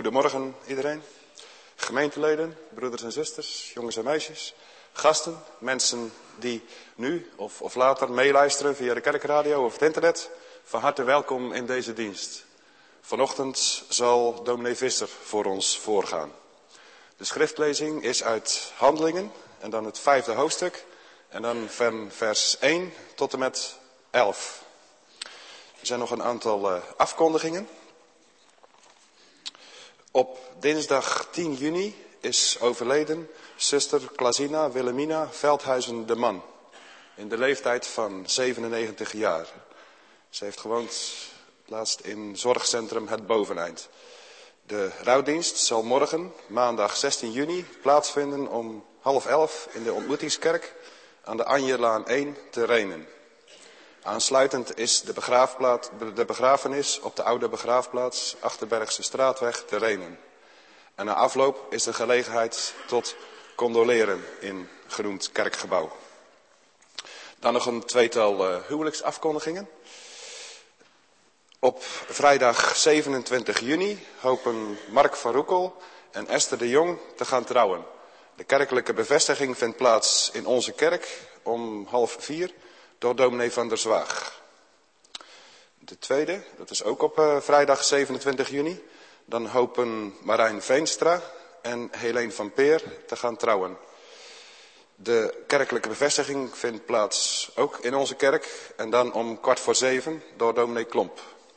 Goedemorgen iedereen, gemeenteleden, broeders en zusters, jongens en meisjes, gasten, mensen die nu of later meeluisteren via de kerkradio of het internet. Van harte welkom in deze dienst. Vanochtend zal dominee Visser voor ons voorgaan. De schriftlezing is uit Handelingen en dan het 5e hoofdstuk en dan van vers 1 tot en met 11. Er zijn nog een aantal afkondigingen. Op dinsdag 10 juni is overleden zuster Klasina Wilhelmina Veldhuizen de Man. In de leeftijd van 97 jaar. Ze heeft gewoond laatst in zorgcentrum Het Boveneind. De rouwdienst zal morgen, maandag 16 juni, plaatsvinden om 10:30 in de ontmoetingskerk aan de Anjerlaan 1 te Rhenen. Aansluitend is de begrafenis op de oude begraafplaats Achterbergse Straatweg te Rhenen. En na afloop is de gelegenheid tot condoleren in genoemd kerkgebouw. Dan nog een tweetal huwelijksafkondigingen. Op vrijdag 27 juni hopen Mark van Roekel en Esther de Jong te gaan trouwen. De kerkelijke bevestiging vindt plaats in onze kerk om 3:30 door dominee van der Zwaag. De tweede, dat is ook op vrijdag 27 juni. Dan hopen Marijn Veenstra en Helene van Peer te gaan trouwen. De kerkelijke bevestiging vindt plaats ook in onze kerk. En dan om 6:15 door dominee Klomp.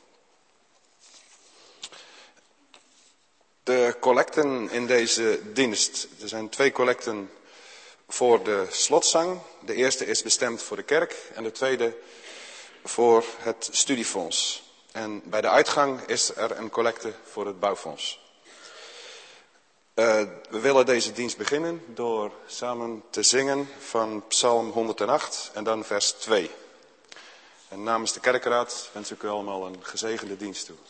De collecten in deze dienst. Er zijn 2 collecten voor de slotzang. De eerste is bestemd voor de kerk en de tweede voor het studiefonds. En bij de uitgang is er een collecte voor het bouwfonds. We willen deze dienst beginnen door samen te zingen van Psalm 108 en dan vers 2. En namens de kerkraad wens ik u allemaal een gezegende dienst toe.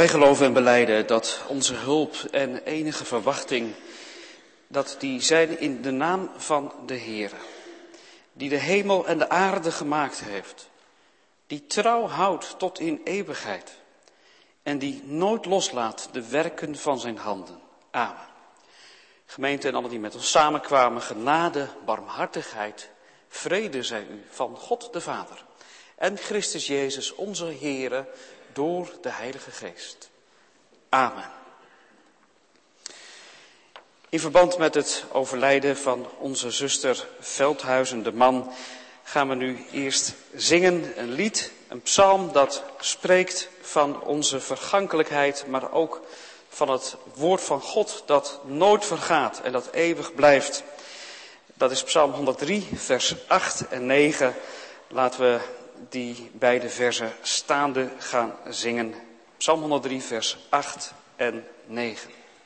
Wij geloven en belijden dat onze hulp en enige verwachting, dat die zijn in de naam van de Heere, die de hemel en de aarde gemaakt heeft, die trouw houdt tot in eeuwigheid en die nooit loslaat de werken van zijn handen. Amen. Gemeente en allen die met ons samenkwamen, genade, barmhartigheid, vrede zij u van God de Vader en Christus Jezus onze Heere door de Heilige Geest. Amen. In verband met het overlijden van onze zuster Veldhuizen de Man gaan we nu eerst zingen een lied, een psalm dat spreekt van onze vergankelijkheid, maar ook van het woord van God dat nooit vergaat en dat eeuwig blijft. Dat is Psalm 103, vers 8 en 9. Laten we die beide versen staande gaan zingen. Psalm 103, vers 8 en 9.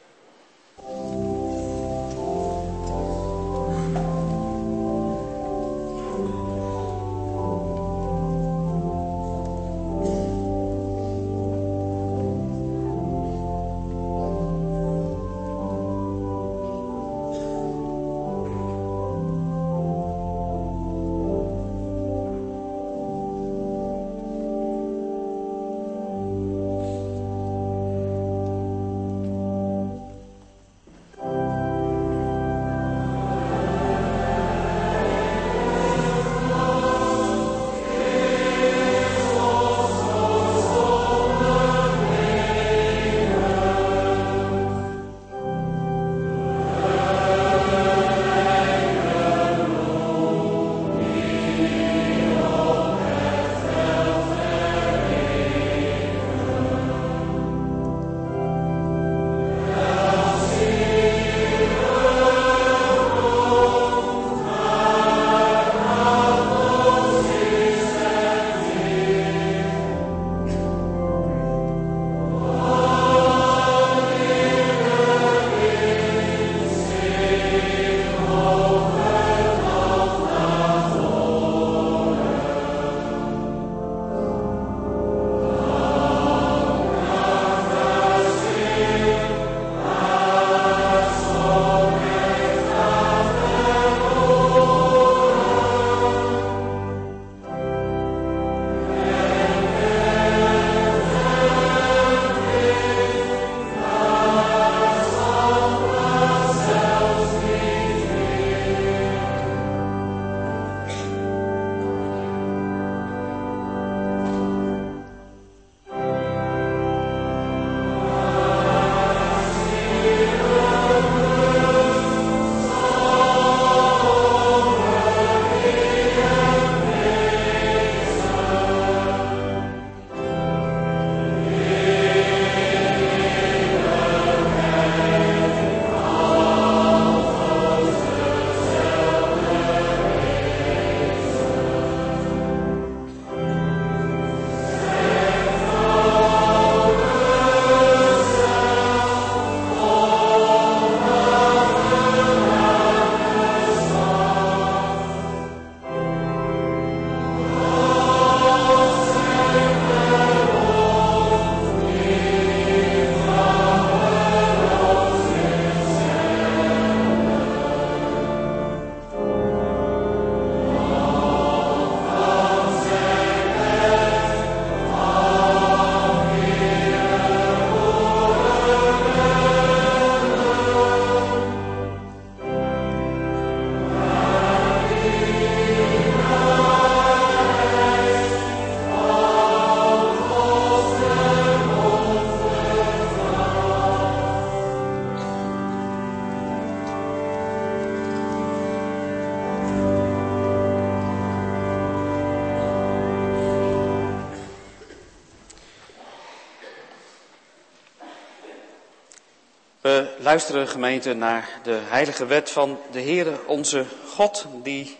We luisteren, gemeente, naar de heilige wet van de Heere onze God. Die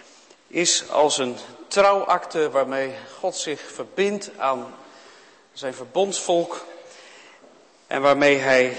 is als een trouwakte waarmee God zich verbindt aan zijn verbondsvolk. En waarmee hij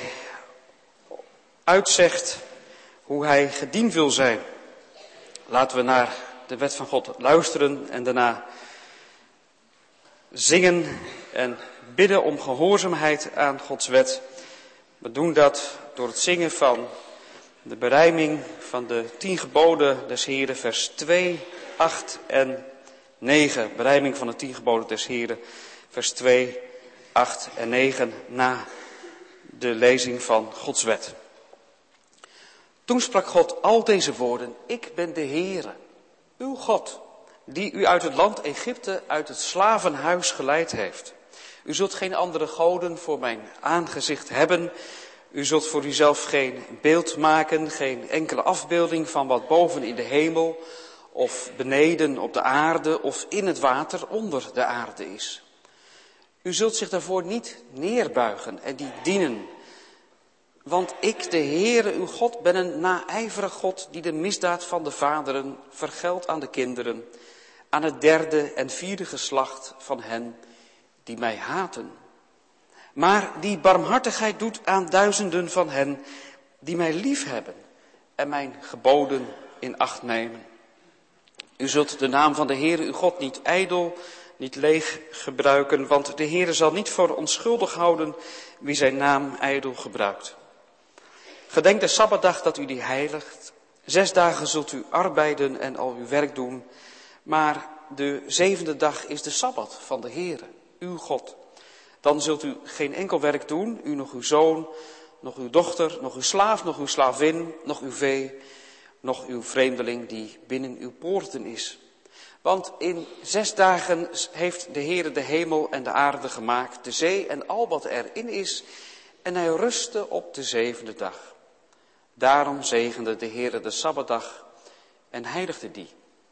uitzegt hoe hij gediend wil zijn. Laten we naar de wet van God luisteren en daarna zingen en bidden om gehoorzaamheid aan Gods wet. We doen dat door het zingen van de berijming van de 10 geboden des Heren, vers 2, 8 en 9. Berijming van de 10 geboden des Heren, vers 2, 8 en 9, na de lezing van Gods wet. Toen sprak God al deze woorden: Ik ben de Heere, uw God, die u uit het land Egypte, uit het slavenhuis geleid heeft. U zult geen andere goden voor mijn aangezicht hebben. U zult voor uzelf geen beeld maken, geen enkele afbeelding van wat boven in de hemel of beneden op de aarde of in het water onder de aarde is. U zult zich daarvoor niet neerbuigen en die dienen. Want ik, de Heere, uw God, ben een naijverig God die de misdaad van de vaderen vergeldt aan de kinderen, aan het 3e en 4e geslacht van hen die mij haten. Maar die barmhartigheid doet aan duizenden van hen die mij liefhebben en mijn geboden in acht nemen. U zult de naam van de Heere uw God niet ijdel, niet leeg gebruiken, want de Heere zal niet voor onschuldig houden wie zijn naam ijdel gebruikt. Gedenk de Sabbatdag dat u die heiligt. 6 dagen zult u arbeiden en al uw werk doen, maar de 7e dag is de Sabbat van de Heere, uw God. Dan zult u geen enkel werk doen, u nog uw zoon, nog uw dochter, nog uw slaaf, nog uw slavin, nog uw vee, nog uw vreemdeling die binnen uw poorten is. Want in 6 dagen heeft de Heere de hemel en de aarde gemaakt, de zee en al wat erin is, en hij rustte op de 7e dag. Daarom zegende de Heere de Sabbatdag en heiligde die.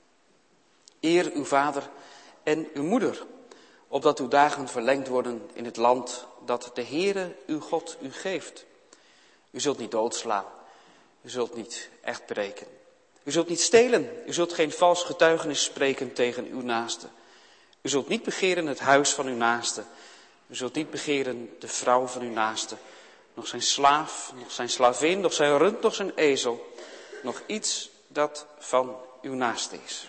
Eer uw vader en uw moeder, opdat uw dagen verlengd worden in het land dat de Heere uw God u geeft. U zult niet doodslaan, u zult niet echt breken. U zult niet stelen, u zult geen vals getuigenis spreken tegen uw naaste. U zult niet begeren het huis van uw naaste. U zult niet begeren de vrouw van uw naaste. Nog zijn slaaf, nog zijn slavin, nog zijn rund, nog zijn ezel. Nog iets dat van uw naaste is.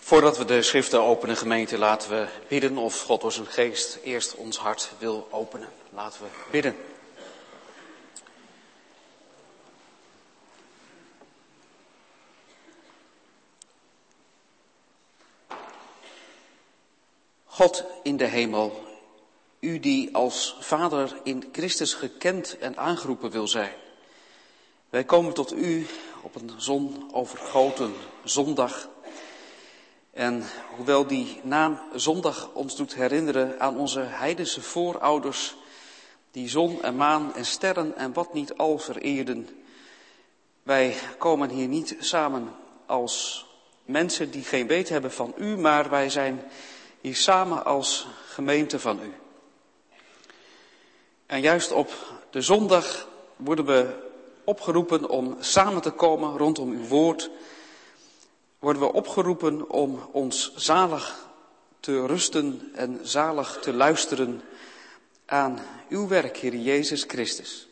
Voordat we de schriften openen, gemeente, laten we bidden of God door zijn geest eerst ons hart wil openen. Laten we bidden. God in de hemel, u die als Vader in Christus gekend en aangeroepen wil zijn. Wij komen tot u op een zonovergoten zondag. En hoewel die naam zondag ons doet herinneren aan onze heidense voorouders, die zon en maan en sterren en wat niet al vereerden. Wij komen hier niet samen als mensen die geen weet hebben van u, maar wij zijn hier samen als gemeente van u. En juist op de zondag worden we opgeroepen om samen te komen rondom uw woord. Worden we opgeroepen om ons zalig te rusten en zalig te luisteren aan uw werk, Heer Jezus Christus.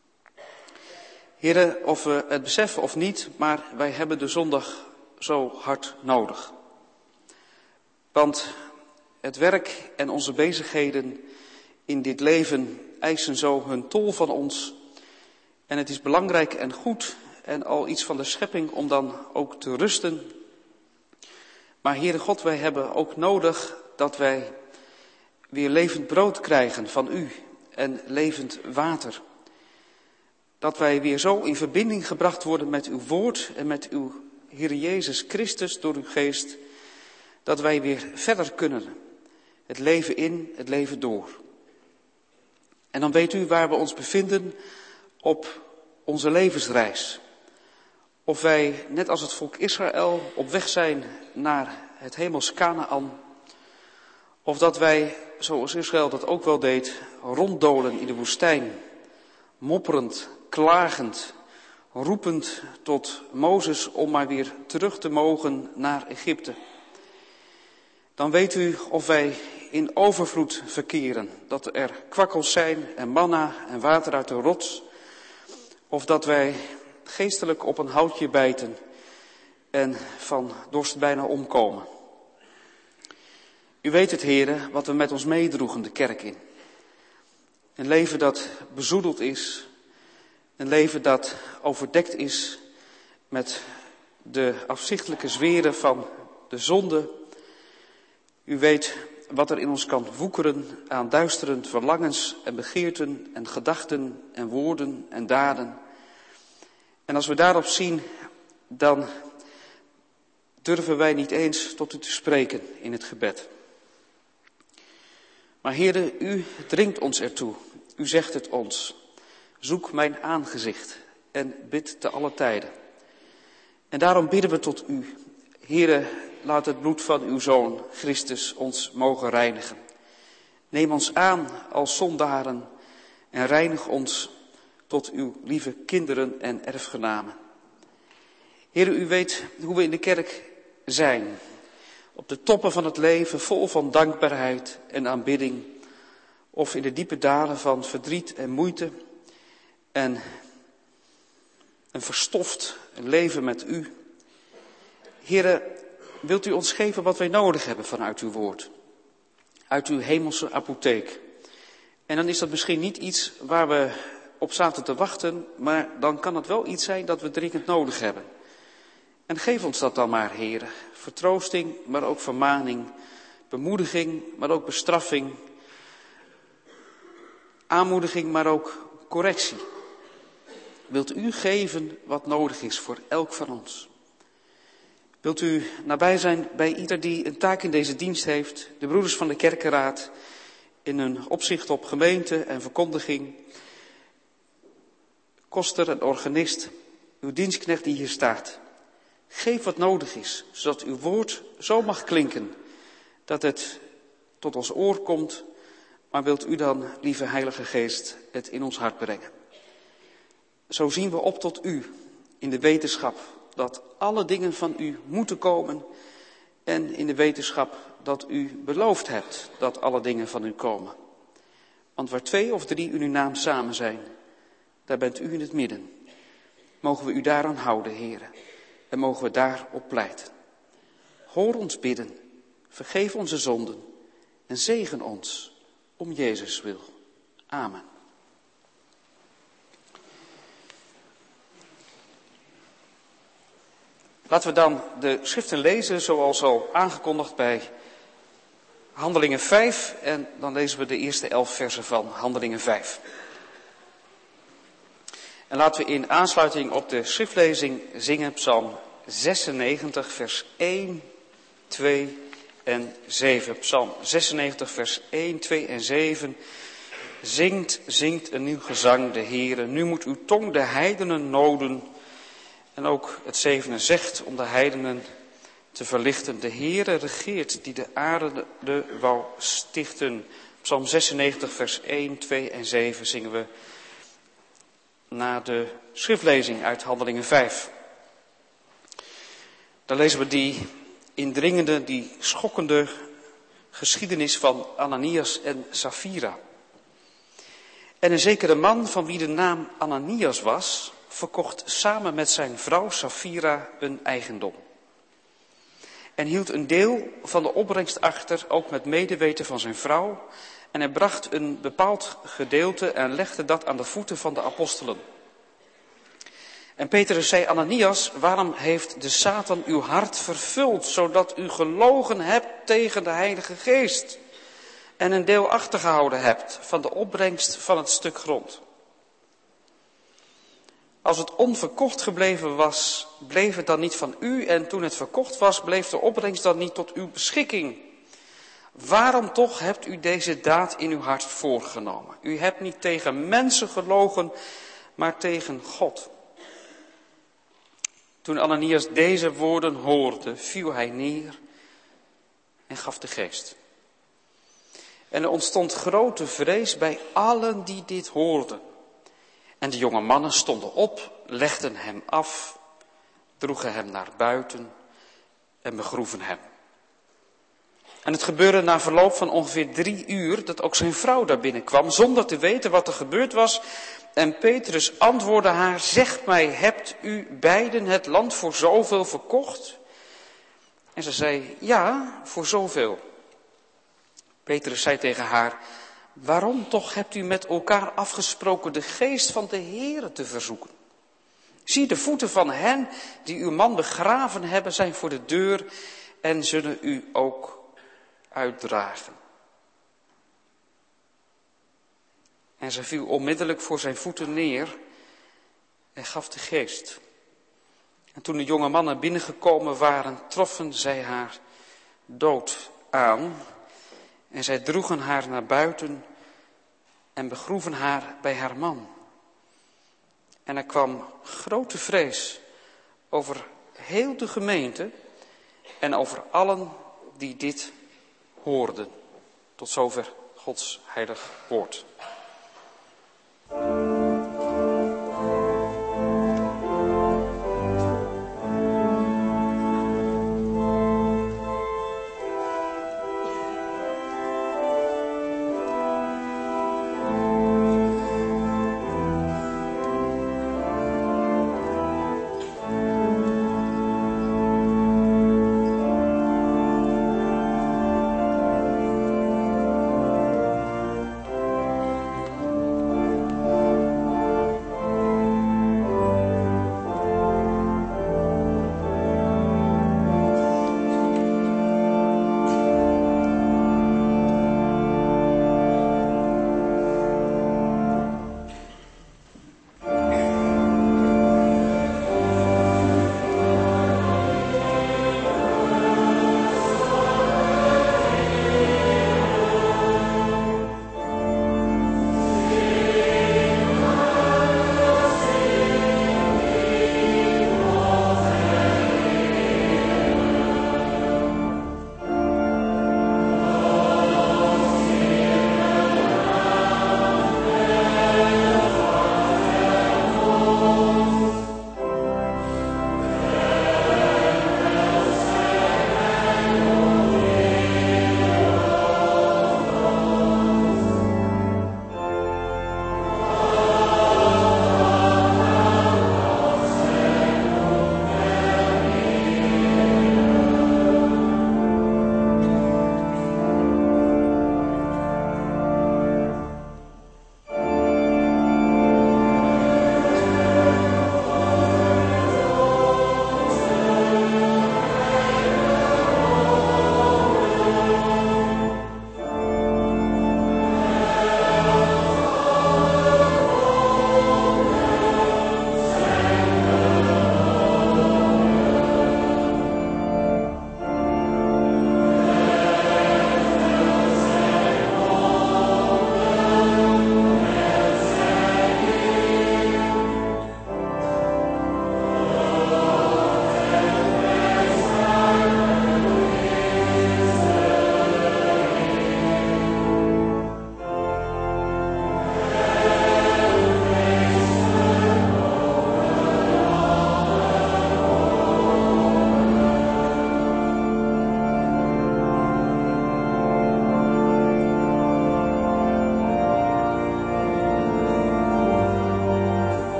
Heere, of we het beseffen of niet, maar wij hebben de zondag zo hard nodig. Want het werk en onze bezigheden in dit leven eisen zo hun tol van ons. En het is belangrijk en goed en al iets van de schepping om dan ook te rusten. Maar Heere God, wij hebben ook nodig dat wij weer levend brood krijgen van u en levend water. Dat wij weer zo in verbinding gebracht worden met uw woord en met uw Heere Jezus Christus door uw geest. Dat wij weer verder kunnen. Het leven in, het leven door. En dan weet u waar we ons bevinden op onze levensreis. Of wij, net als het volk Israël, op weg zijn naar het hemels Kanaän. Of dat wij, zoals Israël dat ook wel deed, ronddolen in de woestijn. Mopperend, klagend, roepend tot Mozes om maar weer terug te mogen naar Egypte. Dan weet u of wij in overvloed verkeren. Dat er kwakkels zijn en manna en water uit de rots. Of dat wij geestelijk op een houtje bijten en van dorst bijna omkomen. U weet het, heren, wat we met ons meedroegen de kerk in. Een leven dat bezoedeld is. Een leven dat overdekt is met de afzichtelijke zweren van de zonde. U weet wat er in ons kan woekeren aan duistere verlangens en begeerten en gedachten en woorden en daden. En als we daarop zien, dan durven wij niet eens tot u te spreken in het gebed. Maar Heere, u dringt ons ertoe. U zegt het ons. Zoek mijn aangezicht en bid te alle tijden. En daarom bidden we tot u. Heere, laat het bloed van uw Zoon, Christus, ons mogen reinigen. Neem ons aan als zondaren en reinig ons tot uw lieve kinderen en erfgenamen. Heere, u weet hoe we in de kerk zijn. Op de toppen van het leven, vol van dankbaarheid en aanbidding. Of in de diepe dalen van verdriet en moeite. En een verstoft leven met u. Heere, wilt u ons geven wat wij nodig hebben vanuit uw woord. Uit uw hemelse apotheek. En dan is dat misschien niet iets waar we op zaten te wachten, maar dan kan het wel iets zijn dat we dringend nodig hebben. En geef ons dat dan maar, Heere. Vertroosting, maar ook vermaning. Bemoediging, maar ook bestraffing. Aanmoediging, maar ook correctie. Wilt u geven wat nodig is voor elk van ons? Wilt u nabij zijn bij ieder die een taak in deze dienst heeft, de broeders van de kerkenraad, in hun opzicht op gemeente en verkondiging, koster en organist, uw dienstknecht die hier staat. Geef wat nodig is, zodat uw woord zo mag klinken, dat het tot ons oor komt, maar wilt u dan, lieve Heilige Geest, het in ons hart brengen. Zo zien we op tot u, in de wetenschap dat alle dingen van u moeten komen en in de wetenschap dat u beloofd hebt dat alle dingen van u komen. Want waar 2 of 3 in uw naam samen zijn, daar bent u in het midden. Mogen we u daaraan houden, Heere, en mogen we daarop pleiten. hoor ons bidden, vergeef onze zonden en zegen ons om Jezus wil. Amen. Laten we dan de schriften lezen zoals al aangekondigd bij Handelingen 5 en dan lezen we de eerste 11 versen van Handelingen 5. En laten we in aansluiting op de schriftlezing zingen Psalm 96 vers 1, 2 en 7. Psalm 96 vers 1, 2 en 7. Zingt een nieuw gezang de Heere. Nu moet uw tong de heidenen noden. En ook het zevende zegt om de heidenen te verlichten. De Heere regeert die de aarde wou stichten. Psalm 96 vers 1, 2 en 7 zingen we na de schriftlezing uit Handelingen 5. Dan lezen we die indringende, die schokkende geschiedenis van Ananias en Safira. En een zekere man van wie de naam Ananias was, verkocht samen met zijn vrouw Safira een eigendom. En hield een deel van de opbrengst achter, ook met medeweten van zijn vrouw. En hij bracht een bepaald gedeelte en legde dat aan de voeten van de apostelen. En Petrus zei, Ananias, waarom heeft de Satan uw hart vervuld, zodat u gelogen hebt tegen de Heilige Geest en een deel achtergehouden hebt van de opbrengst van het stuk grond? Als het onverkocht gebleven was, bleef het dan niet van u en toen het verkocht was, bleef de opbrengst dan niet tot uw beschikking? Waarom toch hebt u deze daad in uw hart voorgenomen? U hebt niet tegen mensen gelogen, maar tegen God. Toen Ananias deze woorden hoorde, viel hij neer en gaf de geest. En er ontstond grote vrees bij allen die dit hoorden. En de jonge mannen stonden op, legden hem af, droegen hem naar buiten en begroeven hem. En het gebeurde na verloop van ongeveer 3 uur dat ook zijn vrouw daar binnenkwam, zonder te weten wat er gebeurd was. En Petrus antwoordde haar, zeg mij, hebt u beiden het land voor zoveel verkocht? En ze zei, ja, voor zoveel. Petrus zei tegen haar, waarom toch hebt u met elkaar afgesproken de geest van de Heere te verzoeken? Zie, de voeten van hen die uw man begraven hebben zijn voor de deur en zullen u ook uitdragen. En ze viel onmiddellijk voor zijn voeten neer en gaf de geest. En toen de jonge mannen binnengekomen waren, troffen zij haar dood aan. En zij droegen haar naar buiten en begroeven haar bij haar man. En er kwam grote vrees over heel de gemeente en over allen die dit hoorden. Tot zover Gods heilig woord.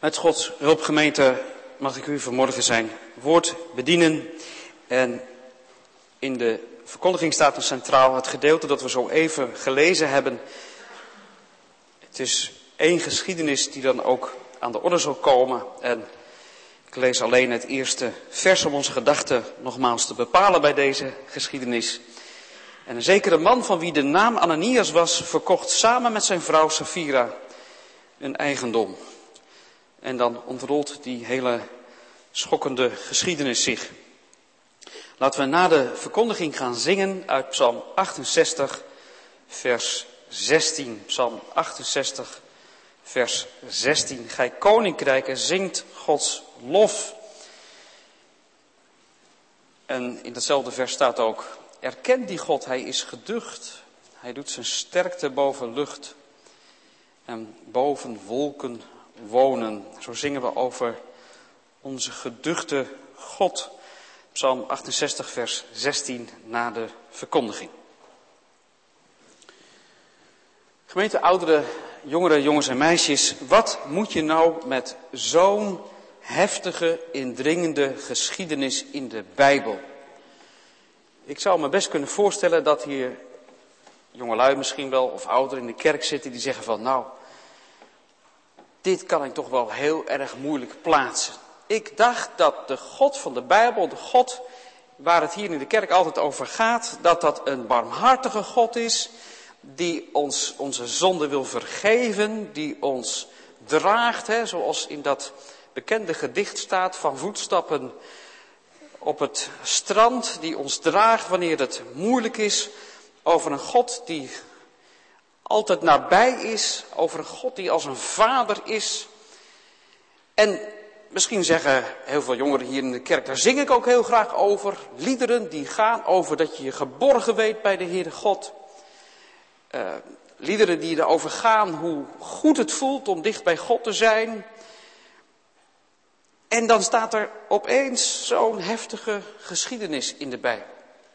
Met Gods hulp, gemeente, mag ik u vanmorgen zijn woord bedienen. En in de verkondiging staat centraal het gedeelte dat we zo even gelezen hebben. Het is één geschiedenis die dan ook aan de orde zal komen. En ik lees alleen het eerste vers om onze gedachten nogmaals te bepalen bij deze geschiedenis. En een zekere man van wie de naam Ananias was, verkocht samen met zijn vrouw Safira een eigendom. En dan ontrolt die hele schokkende geschiedenis zich. Laten we na de verkondiging gaan zingen uit Psalm 68, vers 16. Psalm 68, vers 16. Gij koninkrijken, zingt Gods lof. En in datzelfde vers staat ook: erken die God, hij is geducht. Hij doet zijn sterkte boven lucht en boven wolken wonen. Zo zingen we over onze geduchte God. Psalm 68, vers 16 na de verkondiging. Gemeente, ouderen, jongeren, jongens en meisjes, wat moet je nou met zo'n heftige, indringende geschiedenis in de Bijbel? Ik zou me best kunnen voorstellen dat hier jongelui misschien wel of ouderen in de kerk zitten die zeggen van nou, dit kan ik toch wel heel erg moeilijk plaatsen. Ik dacht dat de God van de Bijbel, de God waar het hier in de kerk altijd over gaat, dat dat een barmhartige God is, die ons onze zonde wil vergeven, die ons draagt, zoals in dat bekende gedicht staat van voetstappen op het strand, die ons draagt wanneer het moeilijk is, over een God die altijd nabij is, over een God die als een vader is. En misschien zeggen heel veel jongeren hier in de kerk, daar zing ik ook heel graag over. Liederen die gaan over dat je je geborgen weet bij de Heere God. Liederen die erover gaan hoe goed het voelt om dicht bij God te zijn. En dan staat er opeens zo'n heftige geschiedenis in de Bijbel.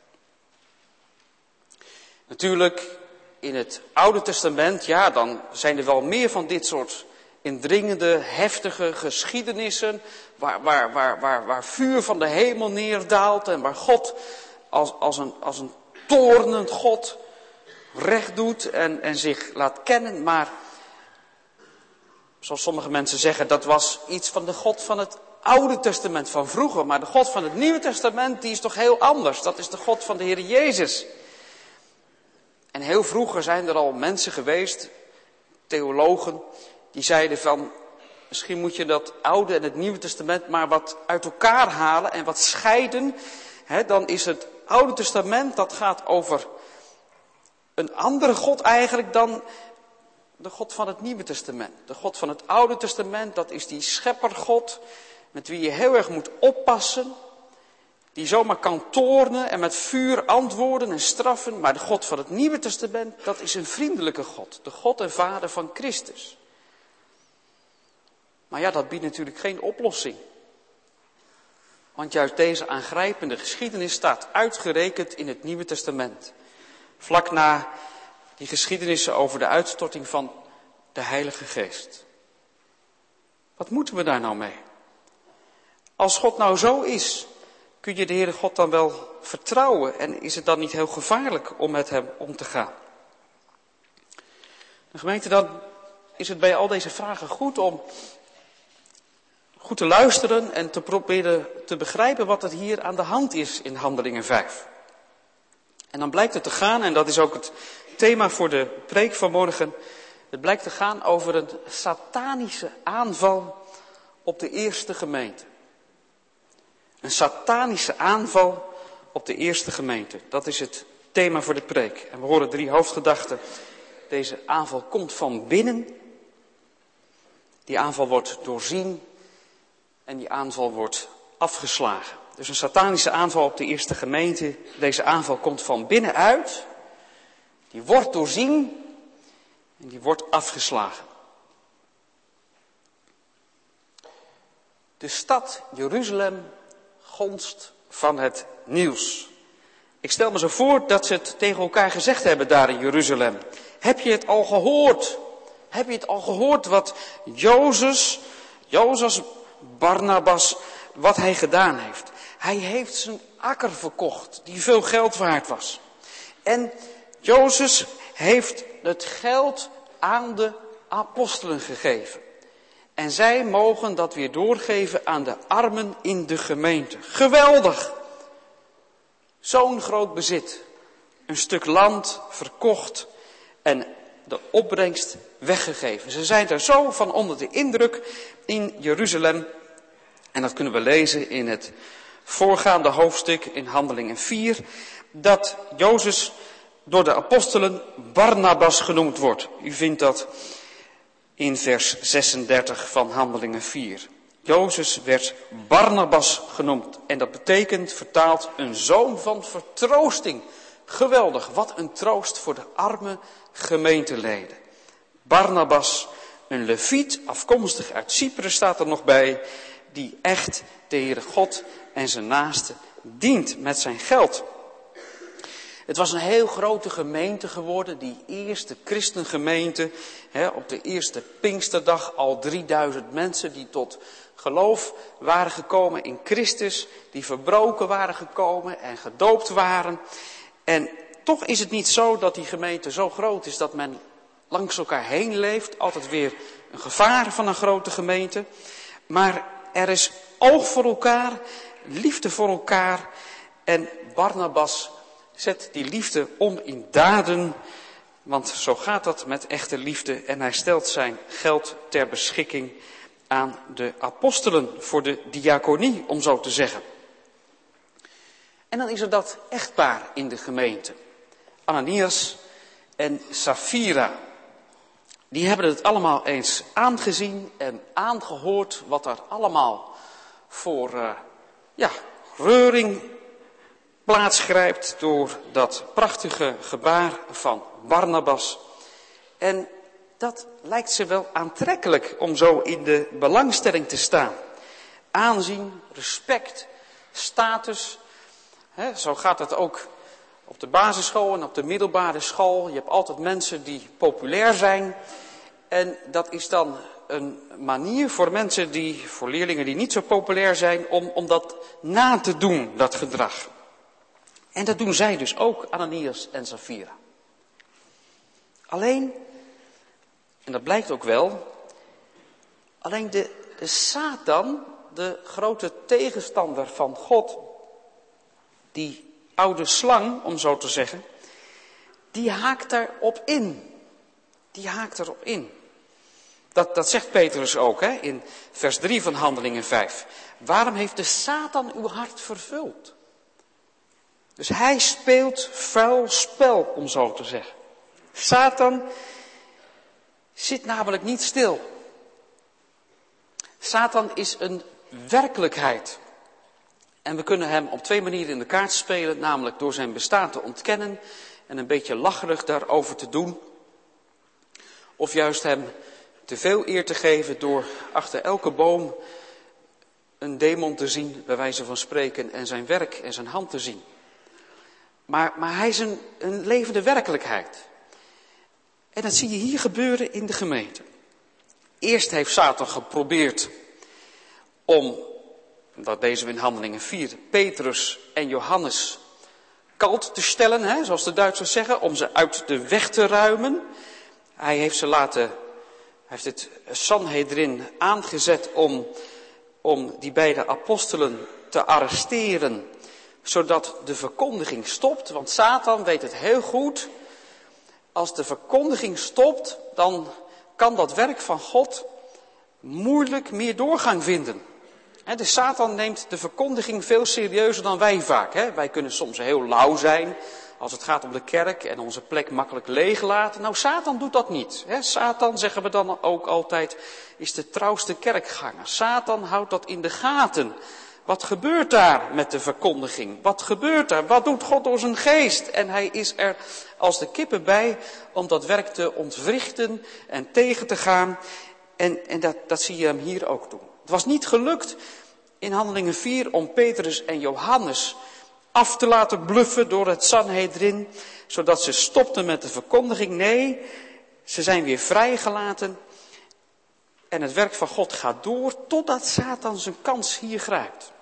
Natuurlijk, in het Oude Testament, ja, dan zijn er wel meer van dit soort indringende, heftige geschiedenissen, waar vuur van de hemel neerdaalt en waar God als een toornend God recht doet en zich laat kennen. Maar, zoals sommige mensen zeggen, dat was iets van de God van het Oude Testament van vroeger. Maar de God van het Nieuwe Testament, die is toch heel anders. Dat is de God van de Heer Jezus. En heel vroeger zijn er al mensen geweest, theologen, die zeiden van, misschien moet je dat Oude en het Nieuwe Testament maar wat uit elkaar halen en wat scheiden. Dan is het Oude Testament, dat gaat over een andere God eigenlijk dan de God van het Nieuwe Testament. De God van het Oude Testament, dat is die scheppergod met wie je heel erg moet oppassen. Die zomaar kan toornen en met vuur antwoorden en straffen. Maar de God van het Nieuwe Testament, dat is een vriendelijke God. De God en Vader van Christus. Maar ja, dat biedt natuurlijk geen oplossing. Want juist deze aangrijpende geschiedenis staat uitgerekend in het Nieuwe Testament. Vlak na die geschiedenissen over de uitstorting van de Heilige Geest. Wat moeten we daar nou mee? Als God nou zo is, kun je de Heere God dan wel vertrouwen en is het dan niet heel gevaarlijk om met hem om te gaan? De gemeente, dan is het bij al deze vragen goed om goed te luisteren en te proberen te begrijpen wat er hier aan de hand is in Handelingen 5. En dan blijkt het te gaan, en dat is ook het thema voor de preek van morgen, het blijkt te gaan over een satanische aanval op de eerste gemeente. Een satanische aanval op de eerste gemeente. Dat is het thema voor de preek. En we horen 3 hoofdgedachten. Deze aanval komt van binnen. Die aanval wordt doorzien. En die aanval wordt afgeslagen. Dus een satanische aanval op de eerste gemeente. Deze aanval komt van binnenuit. Die wordt doorzien. En die wordt afgeslagen. De stad Jeruzalem gonst van het nieuws. Ik stel me zo voor dat ze het tegen elkaar gezegd hebben daar in Jeruzalem. Heb je het al gehoord? Heb je het al gehoord wat Jozef Barnabas, wat hij gedaan heeft. Hij heeft zijn akker verkocht, die veel geld waard was. En Jozef heeft het geld aan de apostelen gegeven. En zij mogen dat weer doorgeven aan de armen in de gemeente. Geweldig! Zo'n groot bezit. Een stuk land verkocht en de opbrengst weggegeven. Ze zijn er zo van onder de indruk in Jeruzalem. En dat kunnen we lezen in het voorgaande hoofdstuk in Handelingen 4. Dat Jozef door de apostelen Barnabas genoemd wordt. U vindt dat in vers 36 van Handelingen 4. Jozef werd Barnabas genoemd. En dat betekent, vertaald, een zoon van vertroosting. Geweldig, wat een troost voor de arme gemeenteleden. Barnabas, een leviet, afkomstig uit Cyprus staat er nog bij, die echt de Heere God en zijn naaste dient met zijn geld. Het was een heel grote gemeente geworden, die eerste christengemeente. Op de eerste Pinksterdag al 3000 mensen die tot geloof waren gekomen in Christus, die verbroken waren gekomen en gedoopt waren. En toch is het niet zo dat die gemeente zo groot is dat men langs elkaar heen leeft. Altijd weer een gevaar van een grote gemeente. Maar er is oog voor elkaar, liefde voor elkaar. En Barnabas zet die liefde om in daden. Want zo gaat dat met echte liefde. En hij stelt zijn geld ter beschikking aan de apostelen voor de diaconie, om zo te zeggen. En dan is er dat echtpaar in de gemeente. Ananias en Safira. Die hebben het allemaal eens aangezien en aangehoord wat er allemaal voor reuring plaatsgrijpt door dat prachtige gebaar van Barnabas. En dat lijkt ze wel aantrekkelijk om zo in de belangstelling te staan. Aanzien, respect, status. Zo gaat het ook op de basisschool en op de middelbare school. Je hebt altijd mensen die populair zijn. En dat is dan een manier voor voor leerlingen die niet zo populair zijn, om dat na te doen, dat gedrag. En dat doen zij dus ook, Ananias en Safira. Alleen, en dat blijkt ook wel, alleen de Satan, de grote tegenstander van God, die oude slang, om zo te zeggen, die haakt erop in. Die haakt erop in. Dat zegt Petrus ook in vers 3 van Handelingen 5. Waarom heeft de Satan uw hart vervuld? Dus hij speelt vuil spel, om zo te zeggen. Satan zit namelijk niet stil. Satan is een werkelijkheid. En we kunnen hem op 2 manieren in de kaart spelen, namelijk door zijn bestaan te ontkennen en een beetje lacherig daarover te doen. Of juist hem te veel eer te geven door achter elke boom een demon te zien, bij wijze van spreken, en zijn werk en zijn hand te zien. Maar hij is een levende werkelijkheid. En dat zie je hier gebeuren in de gemeente. Eerst heeft Satan geprobeerd om, dat lezen we in Handelingen 4, Petrus en Johannes kalt te stellen, zoals de Duitsers zeggen, om ze uit de weg te ruimen. Hij heeft het Sanhedrin aangezet om die beide apostelen te arresteren, zodat de verkondiging stopt. Want Satan weet het heel goed. Als de verkondiging stopt, dan kan dat werk van God moeilijk meer doorgang vinden. De Satan neemt de verkondiging veel serieuzer dan wij vaak. Wij kunnen soms heel lauw zijn als het gaat om de kerk en onze plek makkelijk leeg laten. Nou, Satan doet dat niet. Satan, zeggen we dan ook altijd, is de trouwste kerkganger. Satan houdt dat in de gaten. Wat gebeurt daar met de verkondiging? Wat gebeurt daar? Wat doet God door zijn geest? En hij is er als de kippen bij om dat werk te ontwrichten en tegen te gaan. En dat zie je hem hier ook doen. Het was niet gelukt in Handelingen 4 om Petrus en Johannes af te laten bluffen door het Sanhedrin, zodat ze stopten met de verkondiging. Nee, ze zijn weer vrijgelaten. En het werk van God gaat door totdat Satan zijn kans hier grijpt.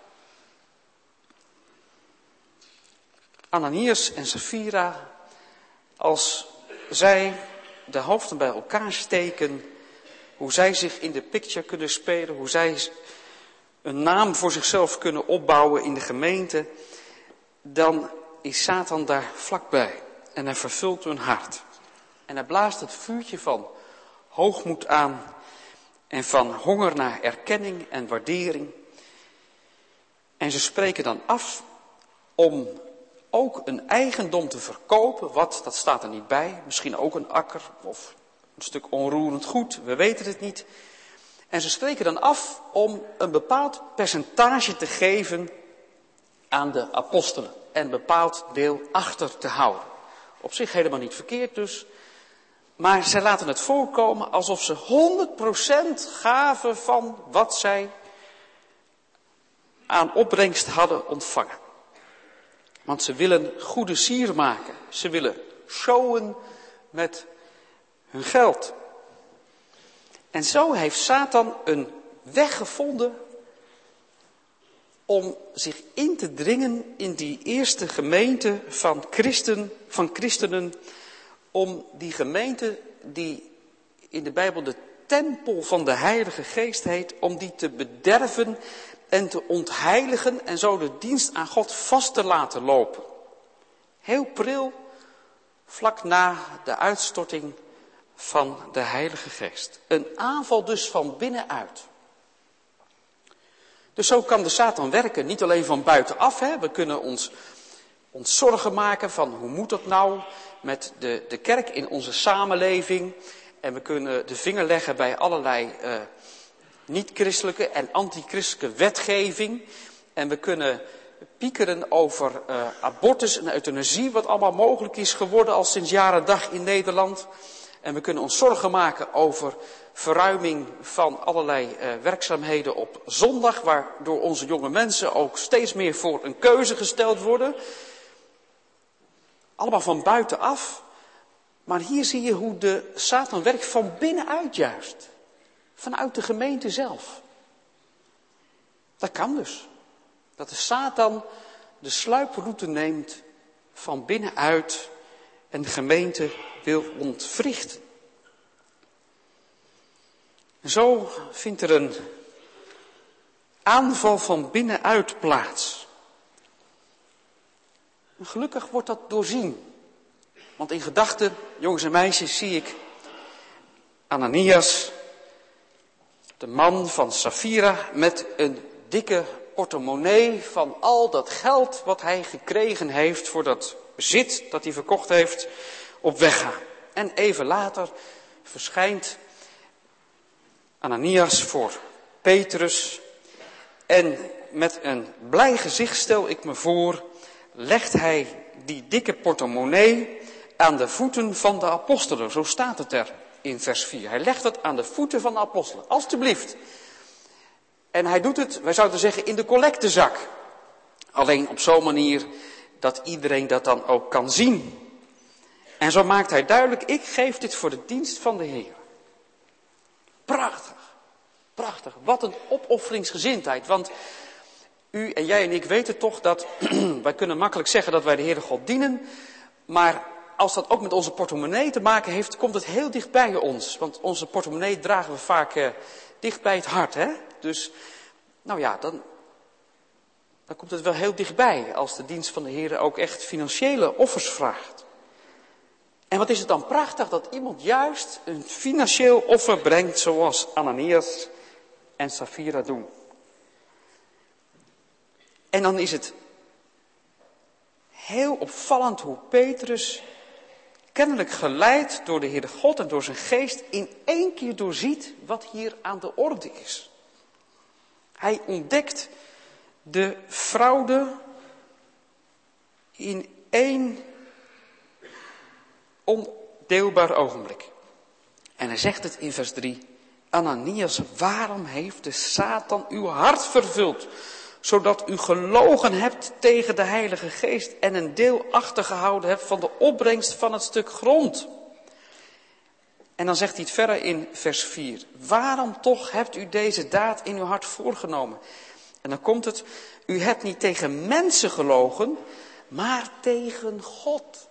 Ananias en Safira, als zij de hoofden bij elkaar steken, hoe zij zich in de picture kunnen spelen, hoe zij een naam voor zichzelf kunnen opbouwen in de gemeente, dan is Satan daar vlakbij en hij vervult hun hart. En hij blaast het vuurtje van hoogmoed aan en van honger naar erkenning en waardering. En ze spreken dan af om ook een eigendom te verkopen. Wat, dat staat er niet bij. Misschien ook een akker of een stuk onroerend goed. We weten het niet. En ze spreken dan af om een bepaald percentage te geven aan de apostelen. En een bepaald deel achter te houden. Op zich helemaal niet verkeerd dus. Maar zij laten het voorkomen alsof ze 100% gaven van wat zij aan opbrengst hadden ontvangen. Want ze willen goede sier maken. Ze willen showen met hun geld. En zo heeft Satan een weg gevonden om zich in te dringen in die eerste gemeente van christenen. Om die gemeente die in de Bijbel de tempel van de Heilige Geest heet, om die te bederven en te ontheiligen en zo de dienst aan God vast te laten lopen. Heel pril, vlak na de uitstorting van de Heilige Geest. Een aanval dus van binnenuit. Dus zo kan de Satan werken, niet alleen van buitenaf. We kunnen ons zorgen maken van hoe moet dat nou met de kerk in onze samenleving. En we kunnen de vinger leggen bij allerlei niet-christelijke en anti-christelijke wetgeving. En we kunnen piekeren over abortus en euthanasie, wat allemaal mogelijk is geworden al sinds jaren dag in Nederland. En we kunnen ons zorgen maken over verruiming van allerlei werkzaamheden op zondag, waardoor onze jonge mensen ook steeds meer voor een keuze gesteld worden. Allemaal van buitenaf. Maar hier zie je hoe de Satan werkt van binnenuit juist. Vanuit de gemeente zelf. Dat kan dus. Dat de Satan de sluiproute neemt van binnenuit en de gemeente wil ontwrichten. En zo vindt er een aanval van binnenuit plaats. En gelukkig wordt dat doorzien. Want in gedachten, jongens en meisjes, zie ik Ananias, de man van Safira, met een dikke portemonnee van al dat geld wat hij gekregen heeft voor dat bezit dat hij verkocht heeft, op weg gaan. En even later verschijnt Ananias voor Petrus en met een blij gezicht, stel ik me voor, legt hij die dikke portemonnee aan de voeten van de apostelen. Zo staat het er in vers 4. Hij legt het aan de voeten van de apostelen. Alsjeblieft. En hij doet het, wij zouden zeggen, in de collectezak. Alleen op zo'n manier dat iedereen dat dan ook kan zien. En zo maakt hij duidelijk, ik geef dit voor de dienst van de Heer. Prachtig. Prachtig. Wat een opofferingsgezindheid. Want u en jij en ik weten toch dat wij kunnen makkelijk zeggen dat wij de Heere God dienen. Maar als dat ook met onze portemonnee te maken heeft, komt het heel dicht bij ons. Want onze portemonnee dragen we vaak dicht bij het hart. Hè? Dus, nou ja, dan komt het wel heel dichtbij als de dienst van de Heer ook echt financiële offers vraagt. En wat is het dan prachtig dat iemand juist een financieel offer brengt zoals Ananias en Safira doen. En dan is het heel opvallend hoe Petrus, kennelijk geleid door de Heere God en door zijn geest, in één keer doorziet wat hier aan de orde is. Hij ontdekt de fraude in één ondeelbaar ogenblik. En hij zegt het in vers 3. Ananias, waarom heeft de Satan uw hart vervuld, zodat u gelogen hebt tegen de Heilige Geest en een deel achtergehouden hebt van de opbrengst van het stuk grond? En dan zegt hij het verder in vers 4. Waarom toch hebt u deze daad in uw hart voorgenomen? En dan komt het, u hebt niet tegen mensen gelogen, maar tegen God.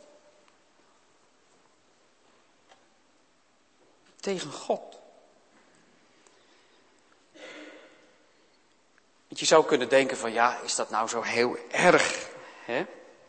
Tegen God. Want je zou kunnen denken van ja, is dat nou zo heel erg? Hè?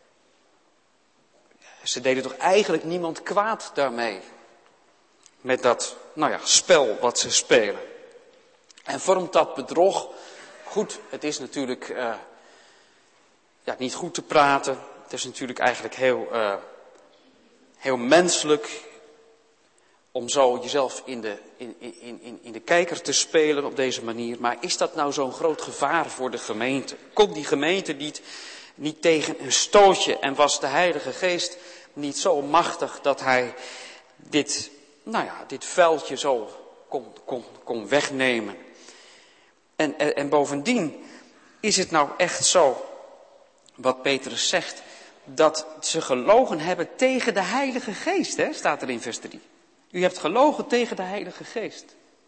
Ze deden toch eigenlijk niemand kwaad daarmee. Met dat, spel wat ze spelen. En vormt dat bedrog? Goed, het is natuurlijk niet goed te praten. Het is natuurlijk eigenlijk heel menselijk om zo jezelf in de kijker te spelen op deze manier. Maar is dat nou zo'n groot gevaar voor de gemeente? Kon die gemeente niet tegen een stootje en was de Heilige Geest niet zo machtig dat hij dit vuiltje zo kon wegnemen? En bovendien is het nou echt zo, wat Petrus zegt, dat ze gelogen hebben tegen de Heilige Geest, hè, staat er in vers 3. U hebt gelogen tegen de Heilige Geest.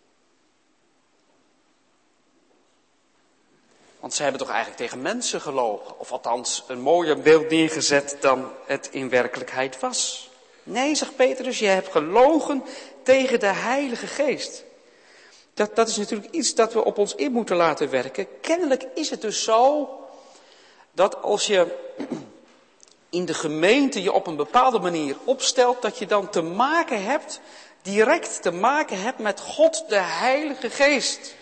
Want ze hebben toch eigenlijk tegen mensen gelogen, of althans een mooier beeld neergezet dan het in werkelijkheid was. Nee, zegt Petrus, je hebt gelogen tegen de Heilige Geest. Dat is natuurlijk iets dat we op ons in moeten laten werken. Kennelijk is het dus zo dat als je in de gemeente je op een bepaalde manier opstelt, dat je dan direct te maken hebt met God, de Heilige Geest.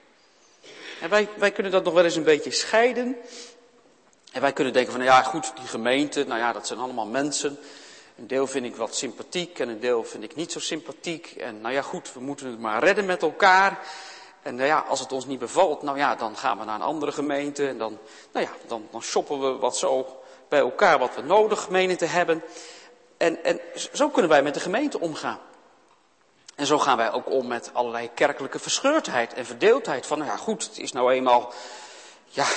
En wij kunnen dat nog wel eens een beetje scheiden. En wij kunnen denken van, die gemeente, dat zijn allemaal mensen. Een deel vind ik wat sympathiek en een deel vind ik niet zo sympathiek. En we moeten het maar redden met elkaar. En als het ons niet bevalt, dan gaan we naar een andere gemeente. En dan shoppen we wat zo bij elkaar wat we nodig menen te hebben. En zo kunnen wij met de gemeente omgaan. En zo gaan wij ook om met allerlei kerkelijke verscheurdheid en verdeeldheid. Van, het is nou eenmaal, er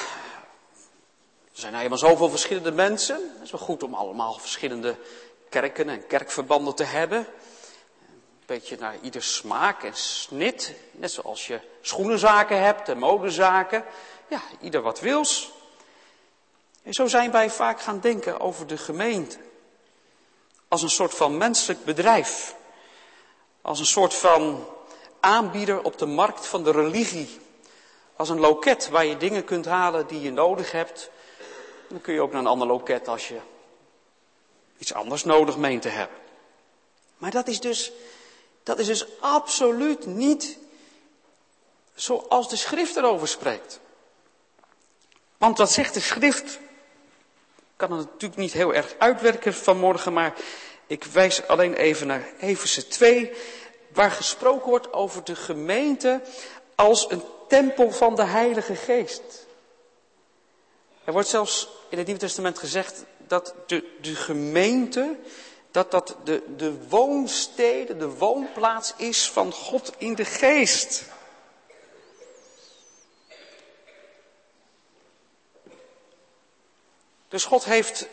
zijn nou eenmaal zoveel verschillende mensen. Het is wel goed om allemaal verschillende kerken en kerkverbanden te hebben. Een beetje naar ieder smaak en snit. Net zoals je schoenenzaken hebt en modezaken. Ja, ieder wat wils. En zo zijn wij vaak gaan denken over de gemeente. Als een soort van menselijk bedrijf. Als een soort van aanbieder op de markt van de religie. Als een loket waar je dingen kunt halen die je nodig hebt. Dan kun je ook naar een ander loket als je iets anders nodig meent te hebben. Maar dat is dus absoluut niet zoals de schrift erover spreekt. Want wat zegt de schrift? Ik kan het natuurlijk niet heel erg uitwerken vanmorgen, maar ik wijs alleen even naar Efeze 2, waar gesproken wordt over de gemeente als een tempel van de Heilige Geest. Er wordt zelfs in het Nieuwe Testament gezegd dat de gemeente, dat de woonstede, de woonplaats is van God in de geest. Dus God heeft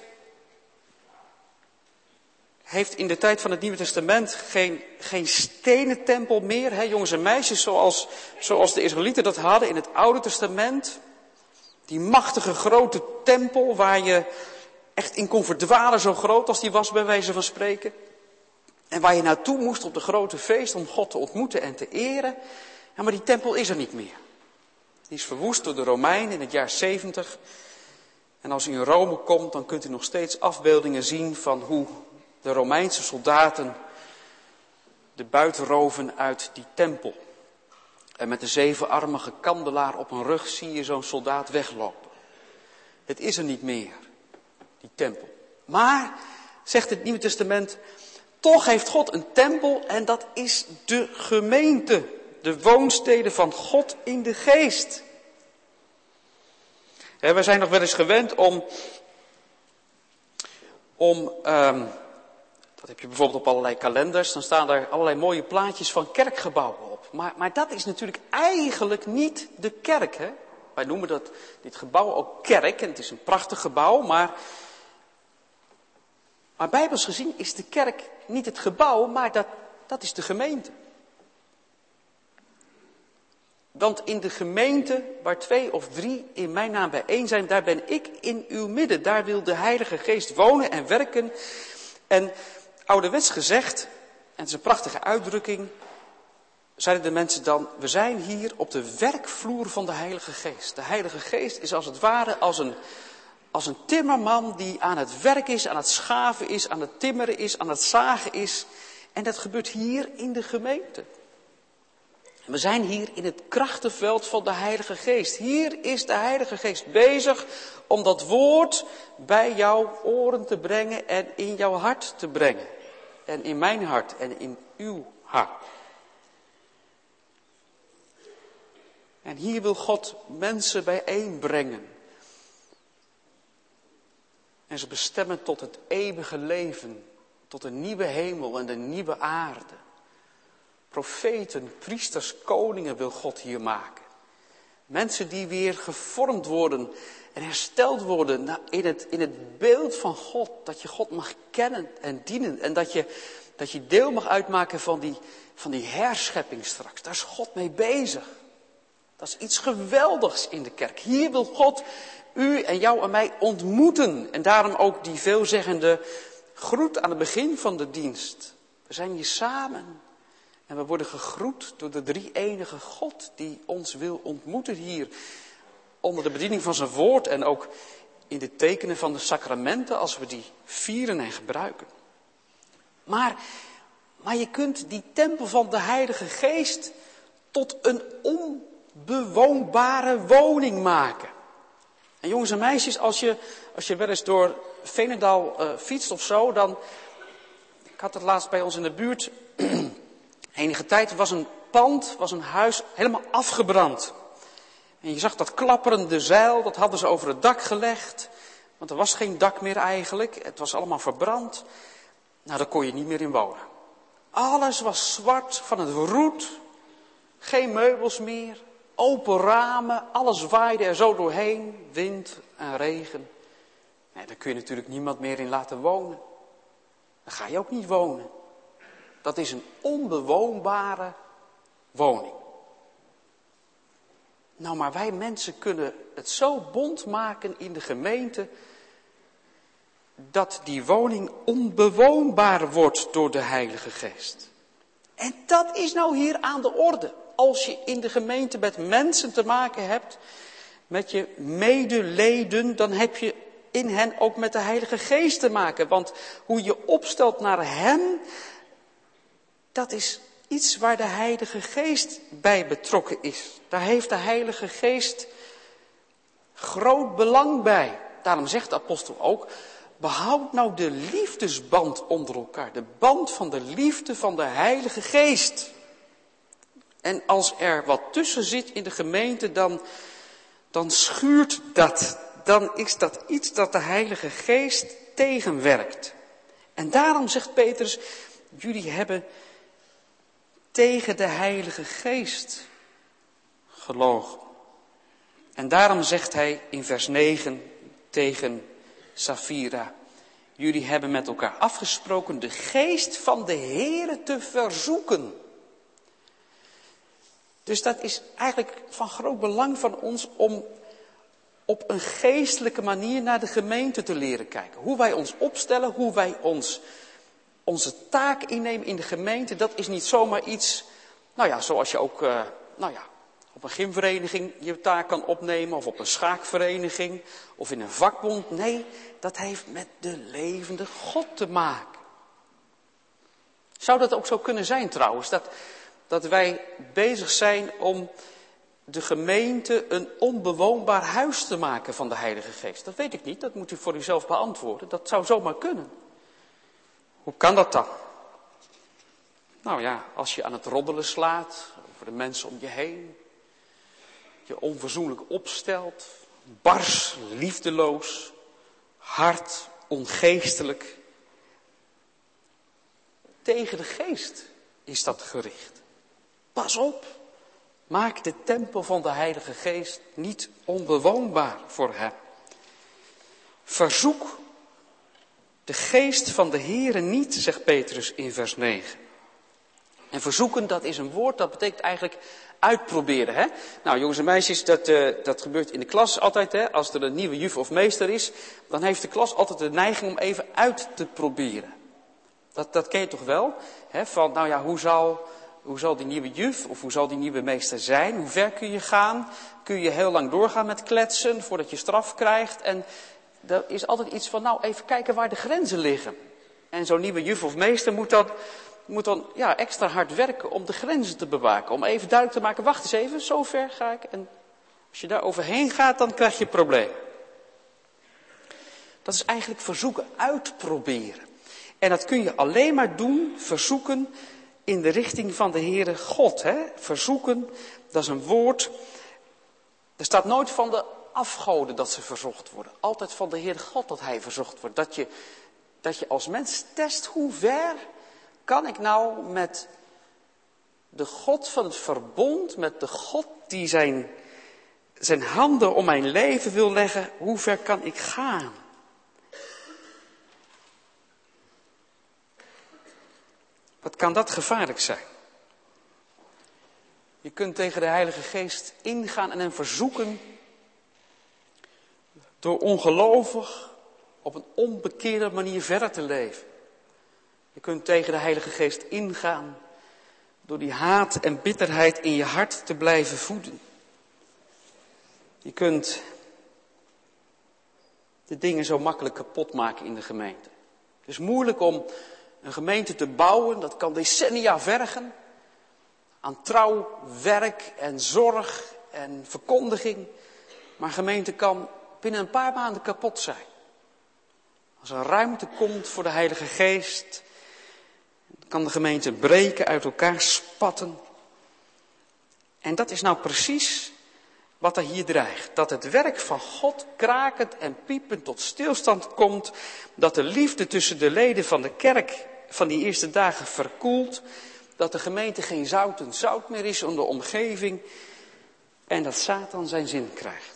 in de tijd van het Nieuwe Testament geen stenen tempel meer, hè, jongens en meisjes, zoals de Israëlieten dat hadden in het Oude Testament. Die machtige grote tempel waar je echt in kon verdwalen, zo groot als die was bij wijze van spreken. En waar je naartoe moest op de grote feest om God te ontmoeten en te eren. Ja, maar die tempel is er niet meer. Die is verwoest door de Romeinen in het jaar 70. En als u in Rome komt, dan kunt u nog steeds afbeeldingen zien van hoe de Romeinse soldaten de buit roven uit die tempel. En met de 7-armige kandelaar op hun rug zie je zo'n soldaat weglopen. Het is er niet meer, die tempel. Maar, zegt het Nieuwe Testament, toch heeft God een tempel en dat is de gemeente. De woonstede van God in de geest. We zijn nog wel eens gewend dat heb je bijvoorbeeld op allerlei kalenders, dan staan er allerlei mooie plaatjes van kerkgebouwen op. Maar dat is natuurlijk eigenlijk niet de kerk. Hè? Wij noemen dit gebouw ook kerk en het is een prachtig gebouw, maar bijbels gezien is de kerk niet het gebouw, maar Dat is de gemeente. Want in de gemeente, waar 2 of 3 in mijn naam bijeen zijn, daar ben ik in uw midden. Daar wil de Heilige Geest wonen en werken. En ouderwets gezegd, en het is een prachtige uitdrukking, zeiden de mensen dan, we zijn hier op de werkvloer van de Heilige Geest. De Heilige Geest is als het ware als een timmerman die aan het werk is, aan het schaven is, aan het timmeren is, aan het zagen is. En dat gebeurt hier in de gemeente. We zijn hier in het krachtenveld van de Heilige Geest. Hier is de Heilige Geest bezig om dat woord bij jouw oren te brengen en in jouw hart te brengen. En in mijn hart en in uw hart. En hier wil God mensen bijeenbrengen. En ze bestemmen tot het eeuwige leven, tot een nieuwe hemel en de nieuwe aarde. Profeten, priesters, koningen wil God hier maken. Mensen die weer gevormd worden en hersteld worden in het beeld van God. Dat je God mag kennen en dienen. En dat je deel mag uitmaken van die herschepping straks. Daar is God mee bezig. Dat is iets geweldigs in de kerk. Hier wil God u en jou en mij ontmoeten. En daarom ook die veelzeggende groet aan het begin van de dienst. We zijn hier samen. En we worden gegroet door de drie-enige God die ons wil ontmoeten hier. Onder de bediening van zijn woord en ook in de tekenen van de sacramenten als we die vieren en gebruiken. Maar je kunt die tempel van de Heilige Geest tot een onbewoonbare woning maken. En jongens en meisjes, als je wel eens door Veenendaal fietst of zo, dan... Ik had het laatst bij ons in de buurt... Enige tijd was een pand, was een huis helemaal afgebrand. En je zag dat klapperende zeil, dat hadden ze over het dak gelegd. Want er was geen dak meer eigenlijk, het was allemaal verbrand. Nou, daar kon je niet meer in wonen. Alles was zwart van het roet, geen meubels meer, open ramen, alles waaide er zo doorheen, wind en regen. Nee, daar kun je natuurlijk niemand meer in laten wonen. Daar ga je ook niet wonen. Dat is een onbewoonbare woning. Nou, maar wij mensen kunnen het zo bont maken in de gemeente dat die woning onbewoonbaar wordt door de Heilige Geest. En dat is nou hier aan de orde. Als je in de gemeente met mensen te maken hebt, met je medeleden, dan heb je in hen ook met de Heilige Geest te maken. Want hoe je opstelt naar hen, dat is iets waar de Heilige Geest bij betrokken is. Daar heeft de Heilige Geest groot belang bij. Daarom zegt de apostel ook, behoud nou de liefdesband onder elkaar. De band van de liefde van de Heilige Geest. En als er wat tussen zit in de gemeente, dan schuurt dat. Dan is dat iets dat de Heilige Geest tegenwerkt. En daarom zegt Petrus, jullie hebben tegen de Heilige Geest gelogen. En daarom zegt hij in vers 9 tegen Safira, jullie hebben met elkaar afgesproken de geest van de Heere te verzoeken. Dus dat is eigenlijk van groot belang van ons om op een geestelijke manier naar de gemeente te leren kijken. Hoe wij ons opstellen, hoe wij onze taak innemen in de gemeente, dat is niet zomaar iets, zoals je ook, op een gymvereniging je taak kan opnemen, of op een schaakvereniging, of in een vakbond. Nee, dat heeft met de levende God te maken. Zou dat ook zo kunnen zijn trouwens, dat wij bezig zijn om de gemeente een onbewoonbaar huis te maken van de Heilige Geest? Dat weet ik niet, dat moet u voor uzelf beantwoorden. Dat zou zomaar kunnen. Hoe kan dat dan? Nou ja, als je aan het roddelen slaat over de mensen om je heen, je onverzoenlijk opstelt, bars, liefdeloos, hard, ongeestelijk. Tegen de geest is dat gericht. Pas op, maak de tempel van de Heilige Geest niet onbewoonbaar voor hem. Verzoek de geest van de Heere niet, zegt Petrus in vers 9. En verzoeken, dat is een woord, dat betekent eigenlijk uitproberen. Hè? Nou, jongens en meisjes, dat gebeurt in de klas altijd. Hè? Als er een nieuwe juf of meester is, dan heeft de klas altijd de neiging om even uit te proberen. Dat ken je toch wel? Hè? Van, nou ja, hoe zal die nieuwe juf of hoe zal die nieuwe meester zijn? Hoe ver kun je gaan? Kun je heel lang doorgaan met kletsen voordat je straf krijgt? En er is altijd iets van, nou, even kijken waar de grenzen liggen. En zo'n nieuwe juf of meester moet dan extra hard werken om de grenzen te bewaken. Om even duidelijk te maken, wacht eens even, zo ver ga ik. En als je daar overheen gaat, dan krijg je problemen. Dat is eigenlijk verzoeken, uitproberen. En dat kun je alleen maar doen, verzoeken, in de richting van de Heere God. Hè? Verzoeken, dat is een woord. Er staat nooit van de afgoden dat ze verzocht worden. Altijd van de Heere God dat hij verzocht wordt. Dat je als mens test, hoe ver kan ik nou met de God van het verbond, met de God die zijn handen om mijn leven wil leggen, hoe ver kan ik gaan? Wat kan dat gevaarlijk zijn? Je kunt tegen de Heilige Geest ingaan en hem verzoeken door ongelovig op een onbekeerde manier verder te leven. Je kunt tegen de Heilige Geest ingaan door die haat en bitterheid in je hart te blijven voeden. Je kunt de dingen zo makkelijk kapot maken in de gemeente. Het is moeilijk om een gemeente te bouwen, dat kan decennia vergen. Aan trouw, werk en zorg en verkondiging. Maar een gemeente kan binnen een paar maanden kapot zijn. Als er ruimte komt voor de Heilige Geest, kan de gemeente breken, uit elkaar spatten. En dat is nou precies wat er hier dreigt. Dat het werk van God krakend en piepend tot stilstand komt. Dat de liefde tussen de leden van de kerk van die eerste dagen verkoelt. Dat de gemeente geen zout meer is om de omgeving. En dat Satan zijn zin krijgt.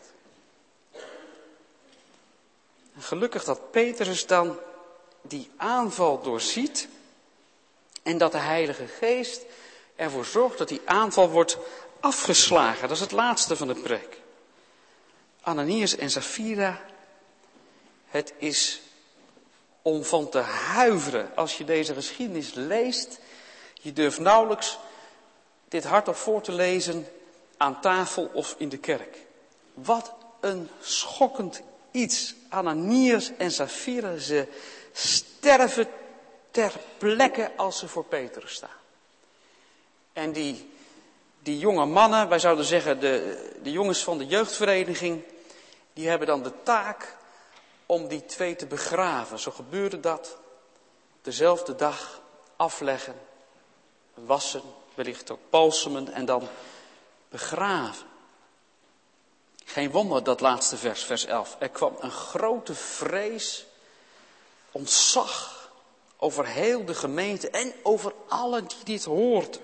En gelukkig dat Petrus dan die aanval doorziet. En dat de Heilige Geest ervoor zorgt dat die aanval wordt afgeslagen. Dat is het laatste van de preek. Ananias en Safira. Het is om van te huiveren als je deze geschiedenis leest. Je durft nauwelijks dit hardop voor te lezen aan tafel of in de kerk. Wat een schokkend iets. Ananias en Safira, ze sterven ter plekke als ze voor Petrus staan. En die jonge mannen, wij zouden zeggen de jongens van de jeugdvereniging, die hebben dan de taak om die twee te begraven. Zo gebeurde dat. Dezelfde dag afleggen, wassen, wellicht ook balsemen en dan begraven. Geen wonder dat laatste vers, vers 11. Er kwam een grote vrees, ontzag over heel de gemeente en over allen die dit hoorden.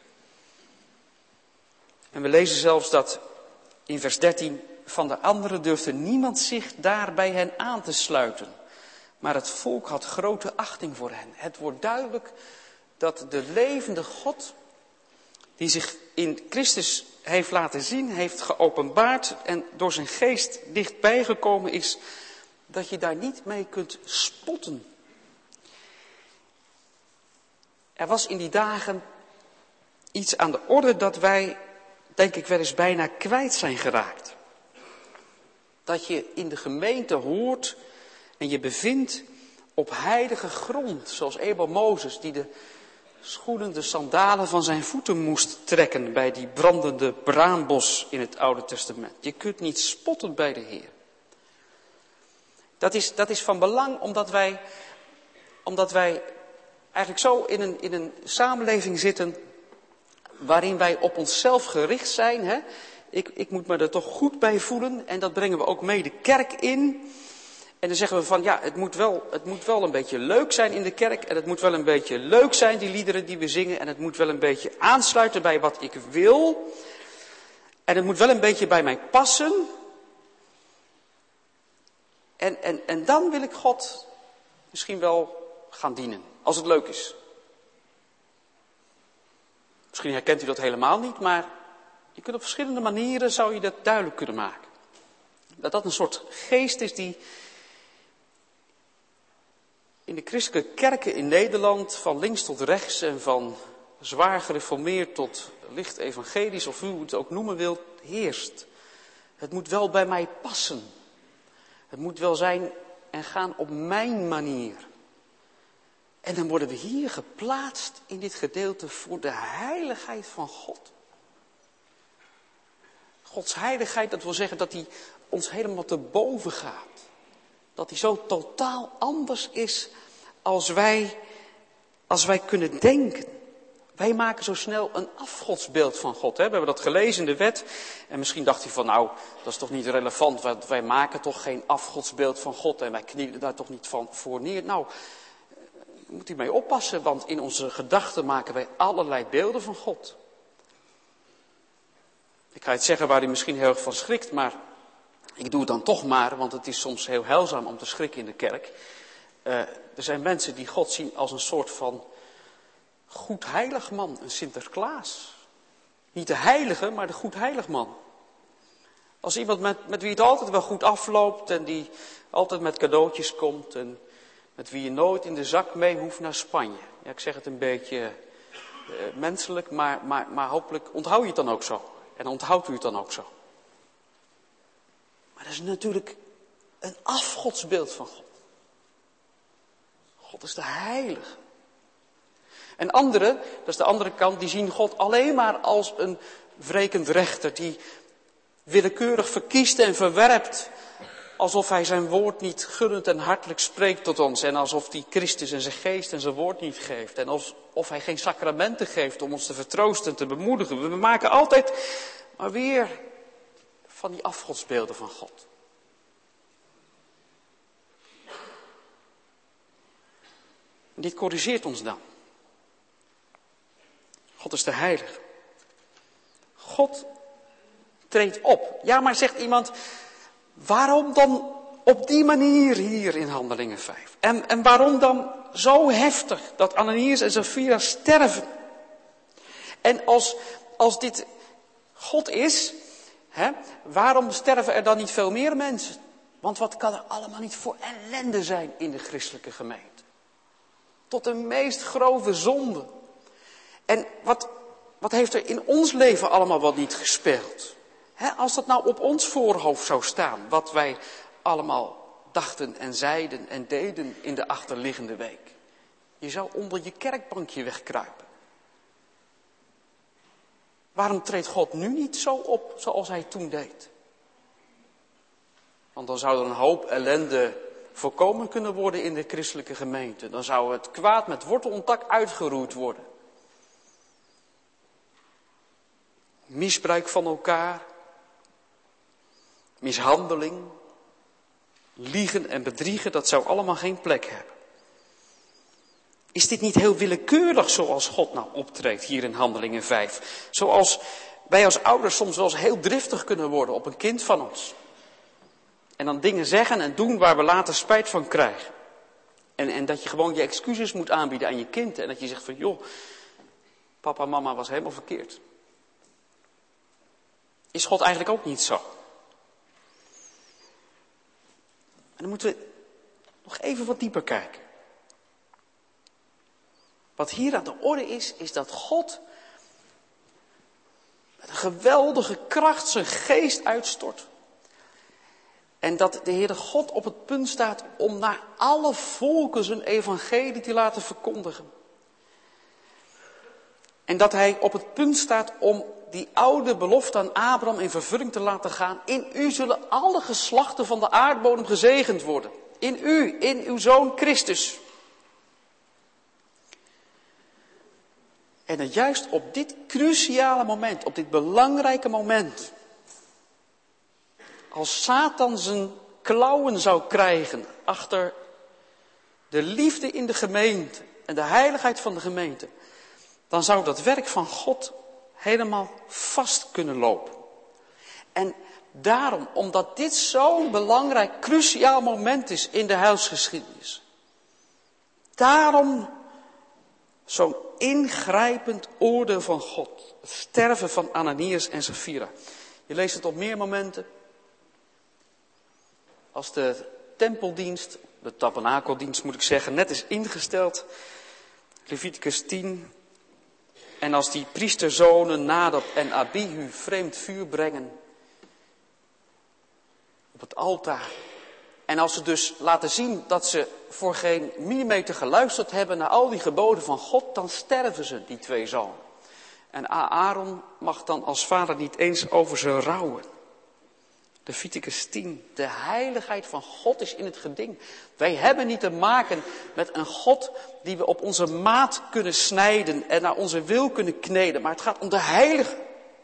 En we lezen zelfs dat in vers 13, van de anderen durfde niemand zich daar bij hen aan te sluiten. Maar het volk had grote achting voor hen. Het wordt duidelijk dat de levende God, die zich in Christus heeft laten zien, heeft geopenbaard en door zijn geest dichtbij gekomen is, dat je daar niet mee kunt spotten. Er was in die dagen iets aan de orde dat wij, denk ik, wel eens bijna kwijt zijn geraakt. Dat je in de gemeente hoort en je bevindt op heilige grond, zoals Ebel Mozes, die de schoenen, de sandalen van zijn voeten moest trekken bij die brandende braambos in het Oude Testament. Je kunt niet spotten bij de Heer. Dat is van belang omdat wij eigenlijk zo in een samenleving zitten waarin wij op onszelf gericht zijn. Hè? Ik moet me er toch goed bij voelen en dat brengen we ook mee de kerk in. En dan zeggen we van ja, het moet wel een beetje leuk zijn in de kerk. En het moet wel een beetje leuk zijn, die liederen die we zingen. En het moet wel een beetje aansluiten bij wat ik wil. En het moet wel een beetje bij mij passen. En dan wil ik God misschien wel gaan dienen, als het leuk is. Misschien herkent u dat helemaal niet, maar je kunt op verschillende manieren, zou je dat duidelijk kunnen maken. Dat een soort geest is die in de christelijke kerken in Nederland, van links tot rechts en van zwaar gereformeerd tot licht evangelisch, of hoe u het ook noemen wilt, heerst. Het moet wel bij mij passen. Het moet wel zijn en gaan op mijn manier. En dan worden we hier geplaatst in dit gedeelte voor de heiligheid van God. Gods heiligheid, dat wil zeggen dat hij ons helemaal te boven gaat. Dat hij zo totaal anders is als wij kunnen denken. Wij maken zo snel een afgodsbeeld van God. Hè? We hebben dat gelezen in de wet. En misschien dacht hij van nou, dat is toch niet relevant. Want wij maken toch geen afgodsbeeld van God. En wij knielen daar toch niet voor neer. Nou, daar moet u mee oppassen. Want in onze gedachten maken wij allerlei beelden van God. Ik ga iets zeggen waar u misschien heel erg van schrikt. Maar ik doe het dan toch maar. Want het is soms heel heilzaam om te schrikken in de kerk. Er zijn mensen die God zien als een soort van goed heilig man, een Sinterklaas. Niet de heilige, maar de goed heilig man. Als iemand met wie het altijd wel goed afloopt en die altijd met cadeautjes komt en met wie je nooit in de zak mee hoeft naar Spanje. Ja, ik zeg het een beetje menselijk, maar hopelijk onthoud je het dan ook zo. En onthoudt u het dan ook zo. Maar dat is natuurlijk een afgodsbeeld van God. God is de heilige. En anderen, dat is de andere kant, die zien God alleen maar als een wrekend rechter. Die willekeurig verkiest en verwerpt. Alsof hij zijn woord niet gunnend en hartelijk spreekt tot ons. En alsof hij Christus en zijn geest en zijn woord niet geeft. En alsof hij geen sacramenten geeft om ons te vertroosten en te bemoedigen. We maken altijd maar weer van die afgodsbeelden van God. En dit corrigeert ons dan. God is de heilige. God treedt op. Ja, maar zegt iemand, waarom dan op die manier hier in Handelingen 5? En waarom dan zo heftig dat Ananias en Safira sterven? En als dit God is, waarom sterven er dan niet veel meer mensen? Want wat kan er allemaal niet voor ellende zijn in de christelijke gemeente? Tot de meest grove zonde. En wat heeft er in ons leven allemaal wel niet gespeeld? Als dat nou op ons voorhoofd zou staan, wat wij allemaal dachten en zeiden en deden in de achterliggende week. Je zou onder je kerkbankje wegkruipen. Waarom treedt God nu niet zo op zoals hij toen deed? Want dan zou er een hoop ellende voorkomen kunnen worden in de christelijke gemeente. Dan zou het kwaad met wortel en tak uitgeroeid worden. Misbruik van elkaar, mishandeling, liegen en bedriegen, dat zou allemaal geen plek hebben. Is dit niet heel willekeurig zoals God nou optreedt hier in Handelingen 5? Zoals wij als ouders soms wel eens heel driftig kunnen worden op een kind van ons. En dan dingen zeggen en doen waar we later spijt van krijgen. En dat je gewoon je excuses moet aanbieden aan je kind. En dat je zegt van joh, papa en mama was helemaal verkeerd. Is God eigenlijk ook niet zo? En dan moeten we nog even wat dieper kijken. Wat hier aan de orde is dat God met een geweldige kracht zijn geest uitstort. En dat de Heere God op het punt staat om naar alle volken zijn evangelie te laten verkondigen. En dat hij op het punt staat om die oude belofte aan Abraham in vervulling te laten gaan. In u zullen alle geslachten van de aardbodem gezegend worden. In u, in uw zoon Christus. En dat juist op dit cruciale moment, op dit belangrijke moment, als Satan zijn klauwen zou krijgen achter de liefde in de gemeente en de heiligheid van de gemeente, dan zou dat werk van God helemaal vast kunnen lopen. En daarom, omdat dit zo'n belangrijk, cruciaal moment is in de heilsgeschiedenis, daarom Zo'n ingrijpend oordeel van God. Het sterven van Ananias en Safira. Je leest het op meer momenten. Als de tempeldienst, de tabernakeldienst moet ik zeggen, net is ingesteld. Leviticus 10. En als die priesterzonen Nadab en Abihu vreemd vuur brengen op het altaar. En als ze dus laten zien dat ze voor geen millimeter geluisterd hebben naar al die geboden van God, dan sterven ze, die twee zonen. En Aaron mag dan als vader niet eens over ze rouwen. Leviticus 10. De heiligheid van God is in het geding. Wij hebben niet te maken met een God die we op onze maat kunnen snijden en naar onze wil kunnen kneden. Maar het gaat om de heilige.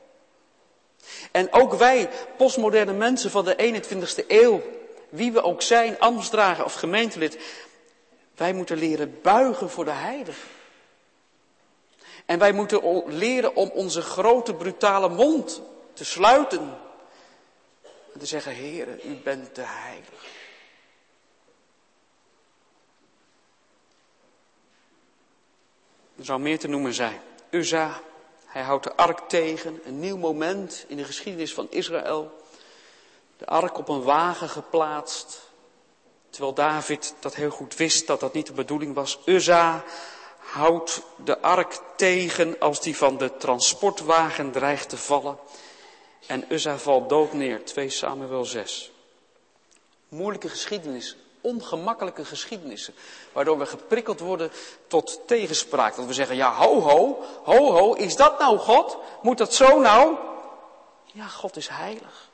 En ook wij, postmoderne mensen van de 21ste eeuw, wie we ook zijn, ambtsdrager of gemeentelid, wij moeten leren buigen voor de heilige. En wij moeten leren om onze grote brutale mond te sluiten. En te zeggen, Heere, u bent de heilige. Er zou meer te noemen zijn. Uzza, hij houdt de ark tegen. Een nieuw moment in de geschiedenis van Israël. De ark op een wagen geplaatst. Terwijl David dat heel goed wist dat dat niet de bedoeling was. Uzza houdt de ark tegen als die van de transportwagen dreigt te vallen. En Uzza valt dood neer, 2 Samuel 6. Moeilijke geschiedenis, ongemakkelijke geschiedenissen. Waardoor we geprikkeld worden tot tegenspraak. Dat we zeggen, ja ho, is dat nou God? Moet dat zo nou? Ja, God is heilig.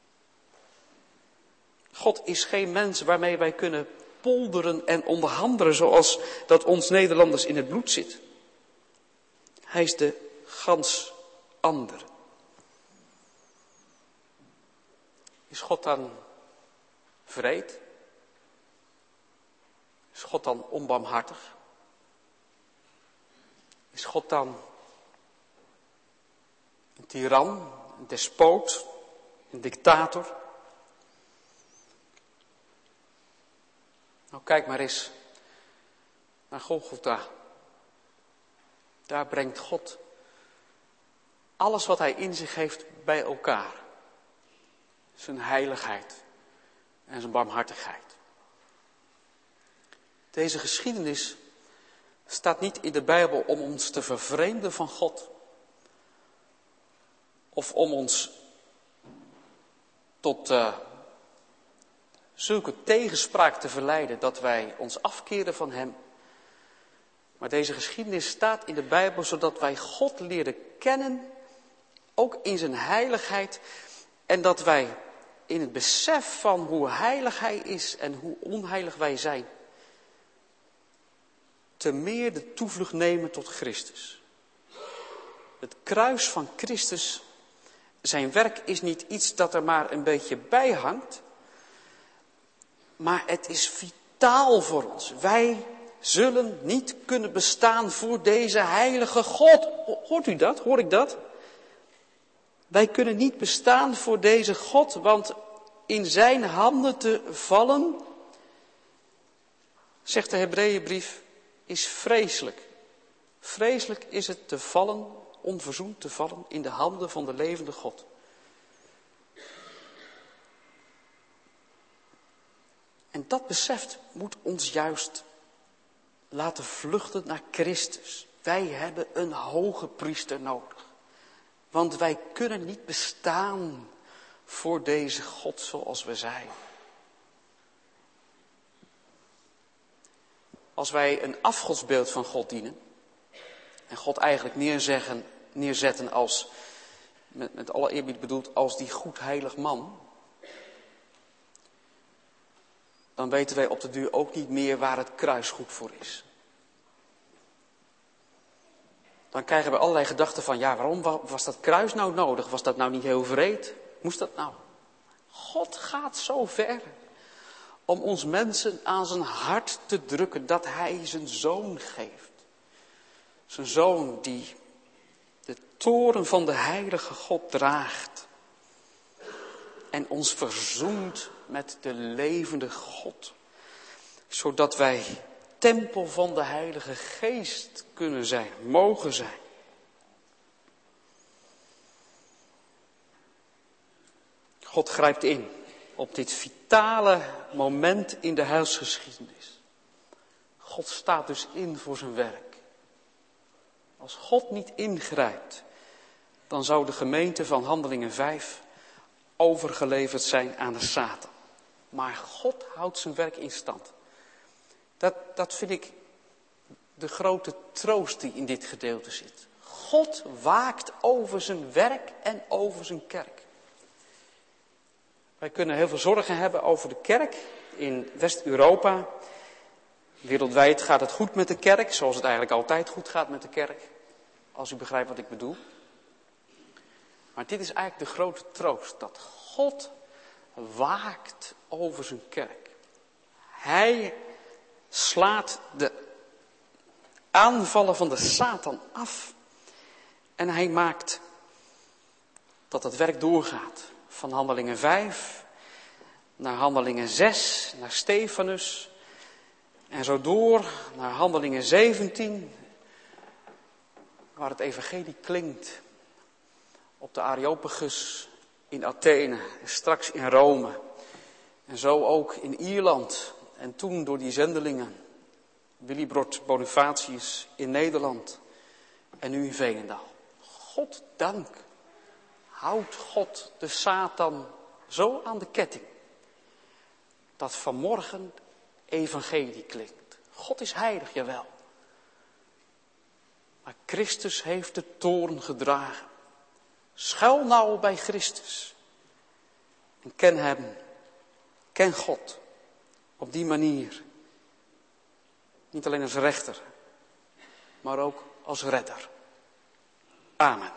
God is geen mens waarmee wij kunnen polderen en onderhandelen zoals dat ons Nederlanders in het bloed zit. Hij is de gans andere. Is God dan wreed? Is God dan onbarmhartig? Is God dan een tiran, een despoot, een dictator? Nou, kijk maar eens naar Golgotha. Daar brengt God alles wat hij in zich heeft bij elkaar. Zijn heiligheid en zijn barmhartigheid. Deze geschiedenis staat niet in de Bijbel om ons te vervreemden van God. Of om ons tot zulke tegenspraak te verleiden dat wij ons afkeren van hem. Maar deze geschiedenis staat in de Bijbel zodat wij God leren kennen, ook in zijn heiligheid. En dat wij in het besef van hoe heilig hij is en hoe onheilig wij zijn, te meer de toevlucht nemen tot Christus. Het kruis van Christus, zijn werk is niet iets dat er maar een beetje bij hangt, maar het is vitaal voor ons. Wij zullen niet kunnen bestaan voor deze heilige God. Hoort u dat? Hoor ik dat? Wij kunnen niet bestaan voor deze God, want in zijn handen te vallen, zegt de Hebreeënbrief, is vreselijk. Vreselijk is het te vallen, onverzoend te vallen in de handen van de levende God. En dat besef moet ons juist laten vluchten naar Christus. Wij hebben een hoge priester nodig. Want wij kunnen niet bestaan voor deze God zoals we zijn. Als wij een afgodsbeeld van God dienen en God eigenlijk neerzetten als, met alle eerbied bedoeld, als die goed heilig man, dan weten wij op de duur ook niet meer waar het kruis goed voor is. Dan krijgen we allerlei gedachten van, ja, waarom was dat kruis nou nodig? Was dat nou niet heel wreed? Moest dat nou? God gaat zo ver om ons mensen aan zijn hart te drukken dat hij zijn zoon geeft. Zijn zoon die de toren van de heilige God draagt. En ons verzoent met de levende God. Zodat wij tempel van de Heilige Geest kunnen zijn, mogen zijn. God grijpt in op dit vitale moment in de heilsgeschiedenis. God staat dus in voor zijn werk. Als God niet ingrijpt, dan zou de gemeente van Handelingen 5 overgeleverd zijn aan de Satan. Maar God houdt zijn werk in stand. Dat vind ik de grote troost die in dit gedeelte zit. God waakt over zijn werk en over zijn kerk. Wij kunnen heel veel zorgen hebben over de kerk in West-Europa. Wereldwijd gaat het goed met de kerk, zoals het eigenlijk altijd goed gaat met de kerk. Als u begrijpt wat ik bedoel. Maar dit is eigenlijk de grote troost, dat God waakt over zijn kerk. Hij slaat de aanvallen van de Satan af. En hij maakt dat het werk doorgaat. Van Handelingen 5 naar Handelingen 6, naar Stefanus. En zo door naar Handelingen 17, waar het evangelie klinkt. Op de Areopagus in Athene en straks in Rome. En zo ook in Ierland en toen door die zendelingen. Willibrord Bonifatius in Nederland en nu in Veenendaal. God dank. Houdt God de Satan zo aan de ketting. Dat vanmorgen evangelie klinkt. God is heilig, jawel. Maar Christus heeft de toorn gedragen. Schuil nou bij Christus. En ken hem. Ken God. Op die manier. Niet alleen als rechter. Maar ook als redder. Amen.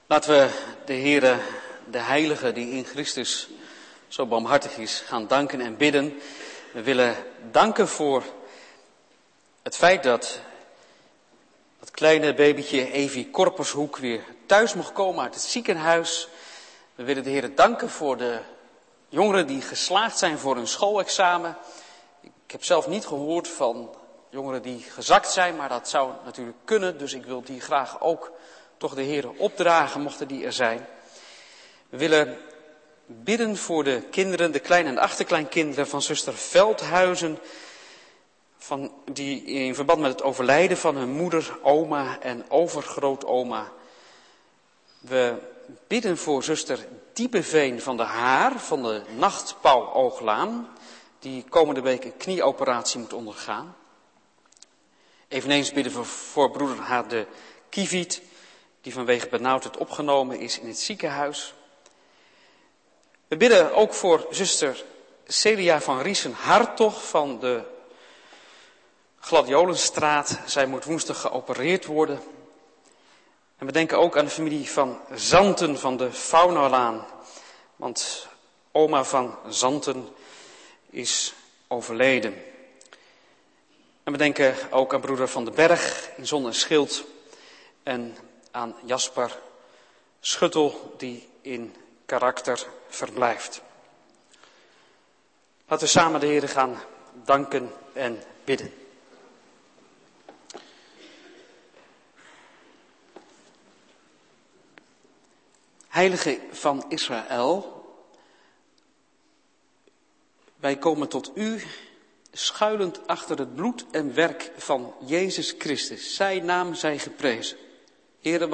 Laten we de Heere, de Heilige die in Christus zo barmhartig is, gaan danken en bidden. We willen danken voor het feit dat dat kleine babytje Evie Korpershoek weer thuis mocht komen uit het ziekenhuis. We willen de Heere danken voor de jongeren die geslaagd zijn voor hun schoolexamen. Ik heb zelf niet gehoord van jongeren die gezakt zijn, maar dat zou natuurlijk kunnen. Dus ik wil die graag ook toch de Heere opdragen, mochten die er zijn. We willen bidden voor de kinderen, de klein- en achterkleinkinderen van zuster Veldhuizen. Die in verband met het overlijden van hun moeder, oma en overgrootoma. We bidden voor zuster Diepeveen van de Haar van de Nachtpauwooglaan. Die komende week een knieoperatie moet ondergaan. Eveneens bidden we voor broeder H. de Kieviet, die vanwege benauwdheid opgenomen is in het ziekenhuis. We bidden ook voor zuster Celia van Riesen-Hartog van de Gladiolenstraat. Zij moet woensdag geopereerd worden. En we denken ook aan de familie van Zanten van de Faunalaan. Want oma van Zanten is overleden. En we denken ook aan broeder Van den Berg in Zon en Schild. En aan Jasper Schuttel die in karakter verblijft. Laten we samen de Heere gaan danken en bidden. Heilige van Israël, wij komen tot u schuilend achter het bloed en werk van Jezus Christus. Zijn naam zij geprezen. Heere,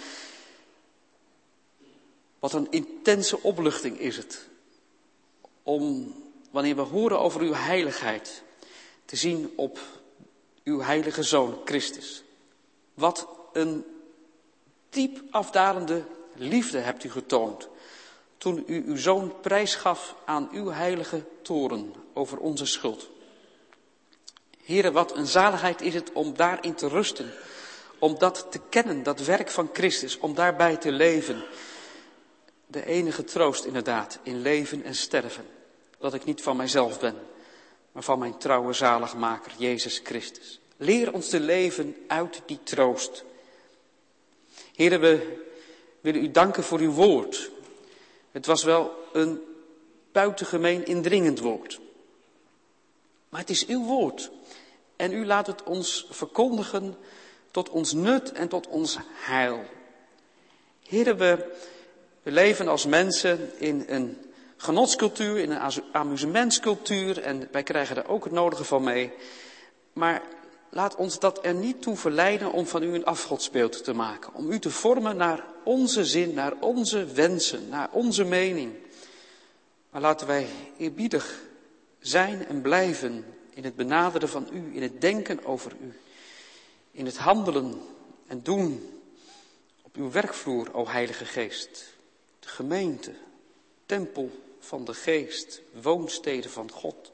wat een intense opluchting is het om, wanneer we horen over uw heiligheid, te zien op uw heilige Zoon Christus. Wat een diep afdalende liefde hebt u getoond toen u uw Zoon prijsgaf aan uw heilige toren over onze schuld. Heere, wat een zaligheid is het om daarin te rusten, om dat te kennen, dat werk van Christus, om daarbij te leven. De enige troost inderdaad in leven en sterven, dat ik niet van mijzelf ben, maar van mijn trouwe zaligmaker, Jezus Christus. Leer ons te leven uit die troost. Heere, we willen u danken voor uw woord. Het was wel een buitengemeen indringend woord. Maar het is uw woord. En u laat het ons verkondigen tot ons nut en tot ons heil. Heere, we leven als mensen in een genotscultuur, in een amusementscultuur. En wij krijgen er ook het nodige van mee. Maar laat ons dat er niet toe verleiden om van u een afgodsbeeld te maken. Om u te vormen naar onze zin, naar onze wensen, naar onze mening. Maar laten wij eerbiedig zijn en blijven in het benaderen van u, in het denken over u. In het handelen en doen op uw werkvloer, o Heilige Geest. De gemeente, tempel van de Geest, woonstede van God.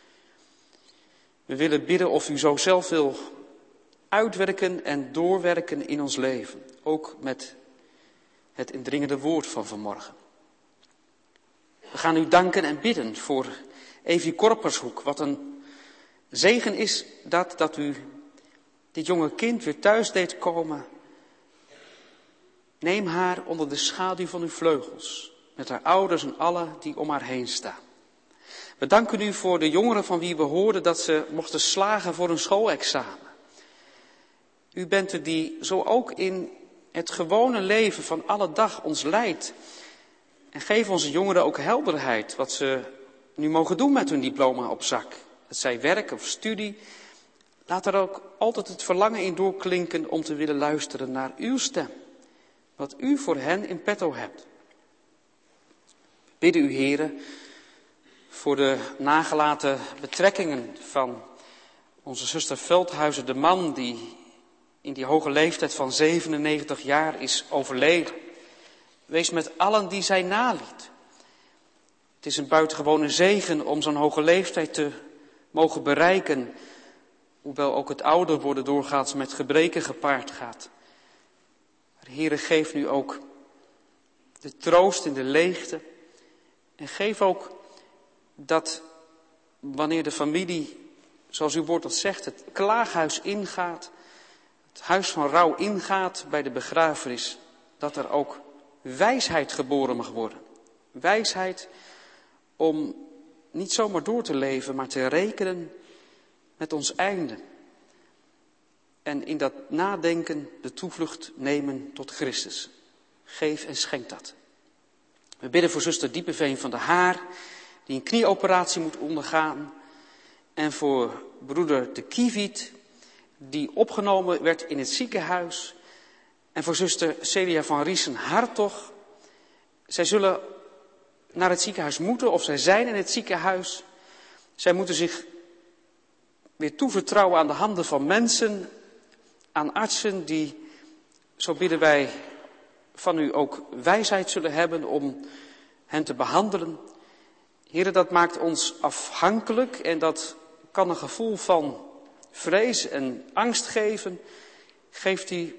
We willen bidden of u zo zelf wil uitwerken en doorwerken in ons leven. Ook met het indringende woord van vanmorgen. We gaan u danken en bidden voor Evie Korpershoek. Wat een zegen is dat u dit jonge kind weer thuis deed komen. Neem haar onder de schaduw van uw vleugels. Met haar ouders en allen die om haar heen staan. We danken u voor de jongeren van wie we hoorden dat ze mochten slagen voor een schoolexamen. U bent er die zo ook in het gewone leven van alle dag ons leidt. En geef onze jongeren ook helderheid wat ze nu mogen doen met hun diploma op zak. Het zij werk of studie. Laat er ook altijd het verlangen in doorklinken om te willen luisteren naar uw stem. Wat u voor hen in petto hebt. Bidden u, Heere, voor de nagelaten betrekkingen van onze zuster Veldhuizen de Man, die in die hoge leeftijd van 97 jaar is overleden. Wees met allen die zij naliet. Het is een buitengewone zegen om zo'n hoge leeftijd te mogen bereiken, hoewel ook het ouder worden doorgaans met gebreken gepaard gaat. Maar Heere, geef nu ook de troost in de leegte. En geef ook dat wanneer de familie, zoals uw woord dat zegt, het klaaghuis ingaat, het huis van rouw ingaat bij de begrafenis, dat er ook wijsheid geboren mag worden. Wijsheid om niet zomaar door te leven, maar te rekenen met ons einde. En in dat nadenken de toevlucht nemen tot Christus. Geef en schenk dat. We bidden voor zuster Diepeveen van der Haar, die een knieoperatie moet ondergaan. En voor broeder de Kieviet, die opgenomen werd in het ziekenhuis. En voor zuster Celia van Riesen-Hartog. Zij zullen naar het ziekenhuis moeten, of zij zijn in het ziekenhuis. Zij moeten zich weer toevertrouwen aan de handen van mensen, aan artsen die, zo bidden wij, van u ook wijsheid zullen hebben om hen te behandelen. Heere, dat maakt ons afhankelijk en dat kan een gevoel van vrees en angst geven. Geeft die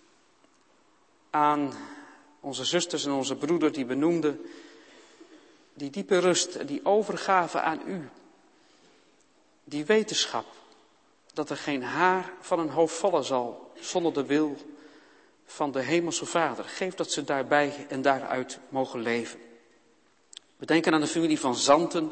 aan onze zusters en onze broeder die benoemden, die diepe rust en die overgave aan u. Die wetenschap dat er geen haar van hun hoofd vallen zal zonder de wil van de Hemelse Vader. Geef dat ze daarbij en daaruit mogen leven. We denken aan de familie van Zanten,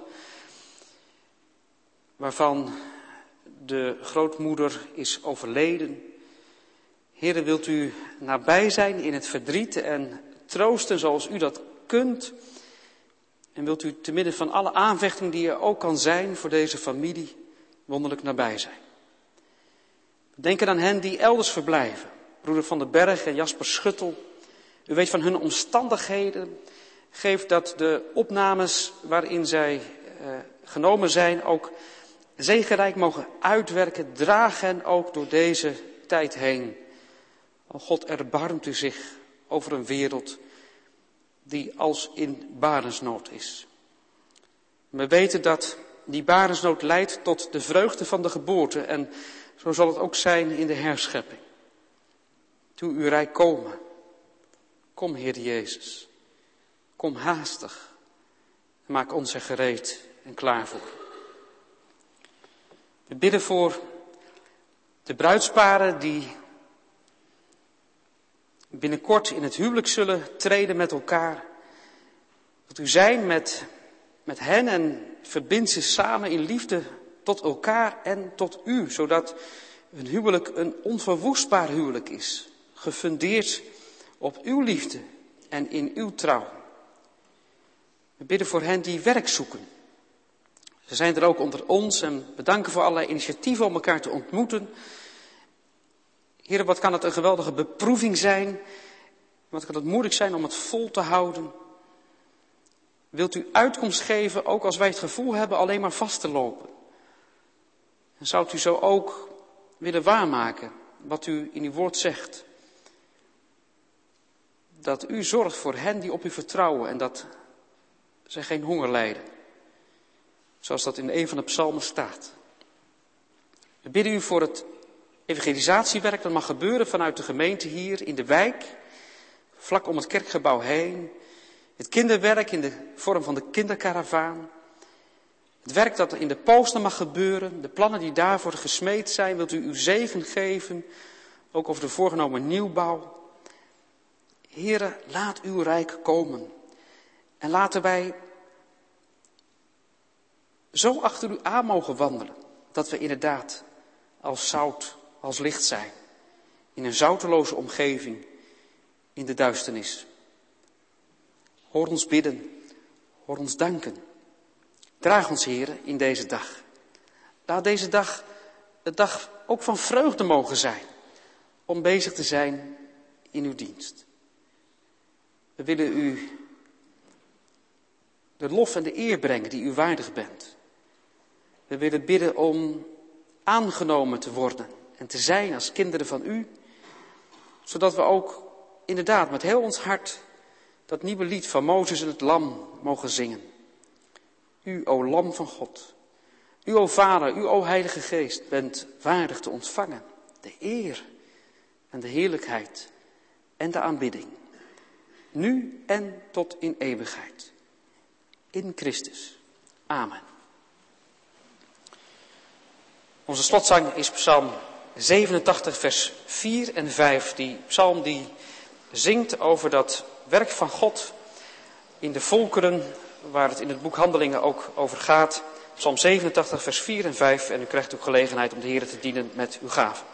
waarvan de grootmoeder is overleden. Heere, wilt u nabij zijn in het verdriet en troosten zoals u dat kunt. En wilt u te midden van alle aanvechting die er ook kan zijn voor deze familie wonderlijk nabij zijn. We denken aan hen die elders verblijven. Broeder Van den Berg en Jasper Schuttel. U weet van hun omstandigheden. Geef dat de opnames waarin zij genomen zijn ook zegenrijk mogen uitwerken. Draag hen ook door deze tijd heen. O God, erbarmt u zich over een wereld die als in barensnood is. We weten dat die barensnood leidt tot de vreugde van de geboorte en zo zal het ook zijn in de herschepping. Doe uw rijk komen. Kom, Heer Jezus. Kom haastig. En maak ons er gereed en klaar voor. We bidden voor de bruidsparen die binnenkort in het huwelijk zullen treden met elkaar. Dat u zijn met hen en verbind ze samen in liefde tot elkaar en tot u. Zodat hun huwelijk een onverwoestbaar huwelijk is. Gefundeerd op uw liefde en in uw trouw. We bidden voor hen die werk zoeken. Ze zijn er ook onder ons en bedanken voor allerlei initiatieven om elkaar te ontmoeten. Heer, wat kan het een geweldige beproeving zijn. Wat kan het moeilijk zijn om het vol te houden. Wilt u uitkomst geven, ook als wij het gevoel hebben alleen maar vast te lopen. En zou u zo ook willen waarmaken wat u in uw woord zegt. Dat u zorgt voor hen die op u vertrouwen en dat zij geen honger lijden. Zoals dat in een van de psalmen staat. We bidden u voor het evangelisatiewerk dat mag gebeuren vanuit de gemeente hier in de wijk. Vlak om het kerkgebouw heen. Het kinderwerk in de vorm van de kinderkaravaan. Het werk dat er in de posten mag gebeuren. De plannen die daarvoor gesmeed zijn. Wilt u uw zegen geven. Ook over de voorgenomen nieuwbouw. Heere, laat uw rijk komen. En laten wij zo achter u aan mogen wandelen. Dat we inderdaad als zout, als licht zijn. In een zouteloze omgeving. In de duisternis. Hoor ons bidden. Hoor ons danken. Draag ons, Heere, in deze dag. Laat deze dag een dag ook van vreugde mogen zijn. Om bezig te zijn in uw dienst. We willen u de lof en de eer brengen die u waardig bent. We willen bidden om aangenomen te worden en te zijn als kinderen van u. Zodat we ook inderdaad met heel ons hart dat nieuwe lied van Mozes en het Lam mogen zingen. U, o Lam van God, u, o Vader, u, o Heilige Geest, bent waardig te ontvangen. De eer en de heerlijkheid en de aanbidding. nu en tot in eeuwigheid. In Christus. Amen. Onze slotzang is Psalm 87, vers 4 en 5. Die psalm die zingt over dat werk van God in de volkeren, waar het in het boek Handelingen ook over gaat. Psalm 87, vers 4 en 5. En u krijgt ook gelegenheid om de Heer te dienen met uw gaven.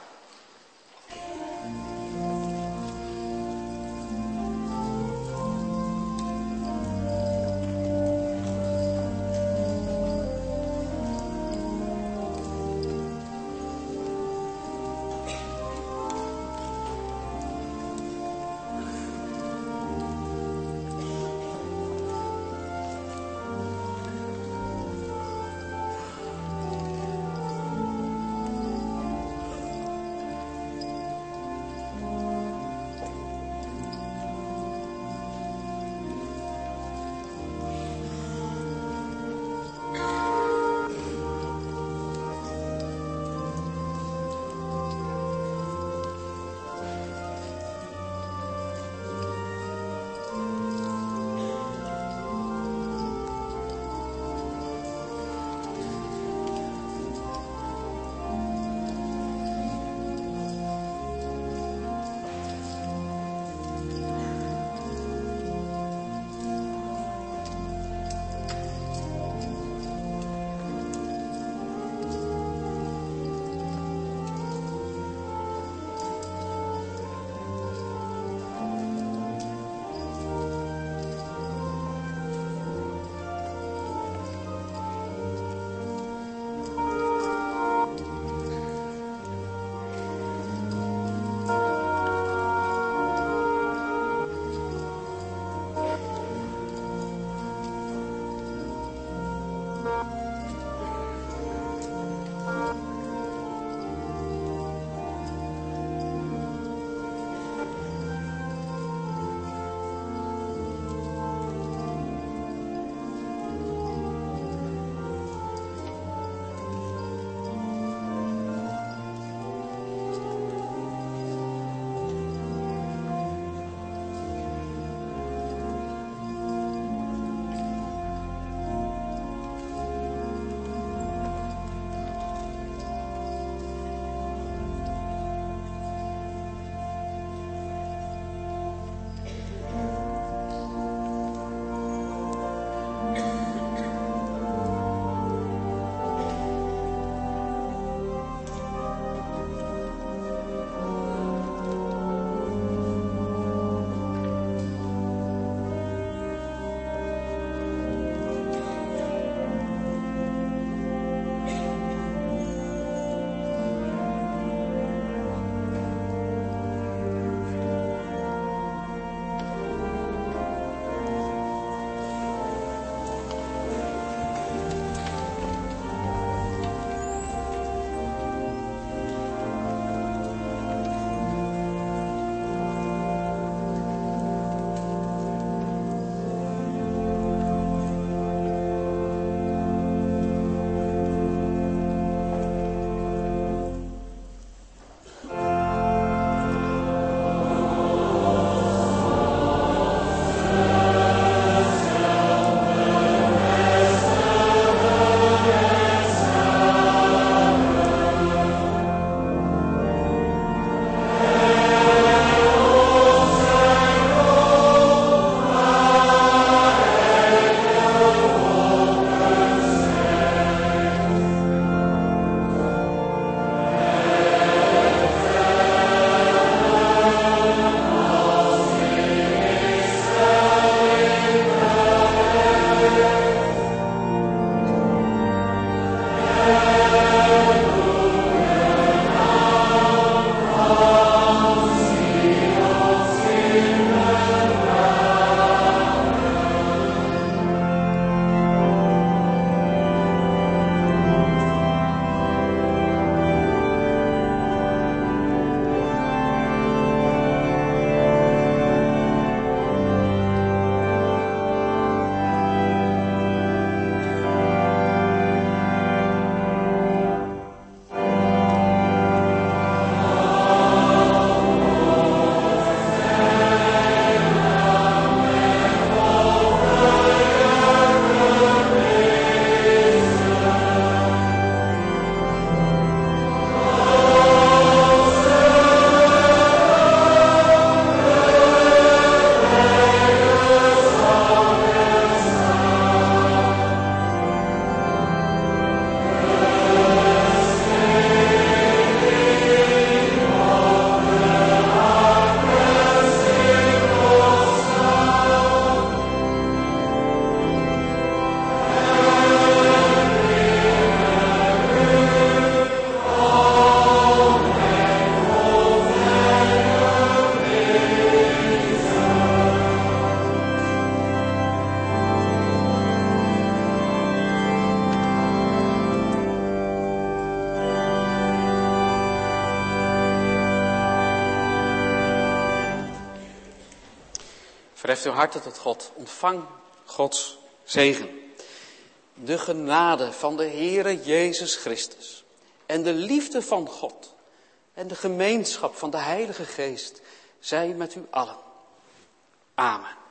Verheft uw harten tot God. Ontvang Gods zegen. De genade van de Heere Jezus Christus en de liefde van God en de gemeenschap van de Heilige Geest zij met u allen. Amen.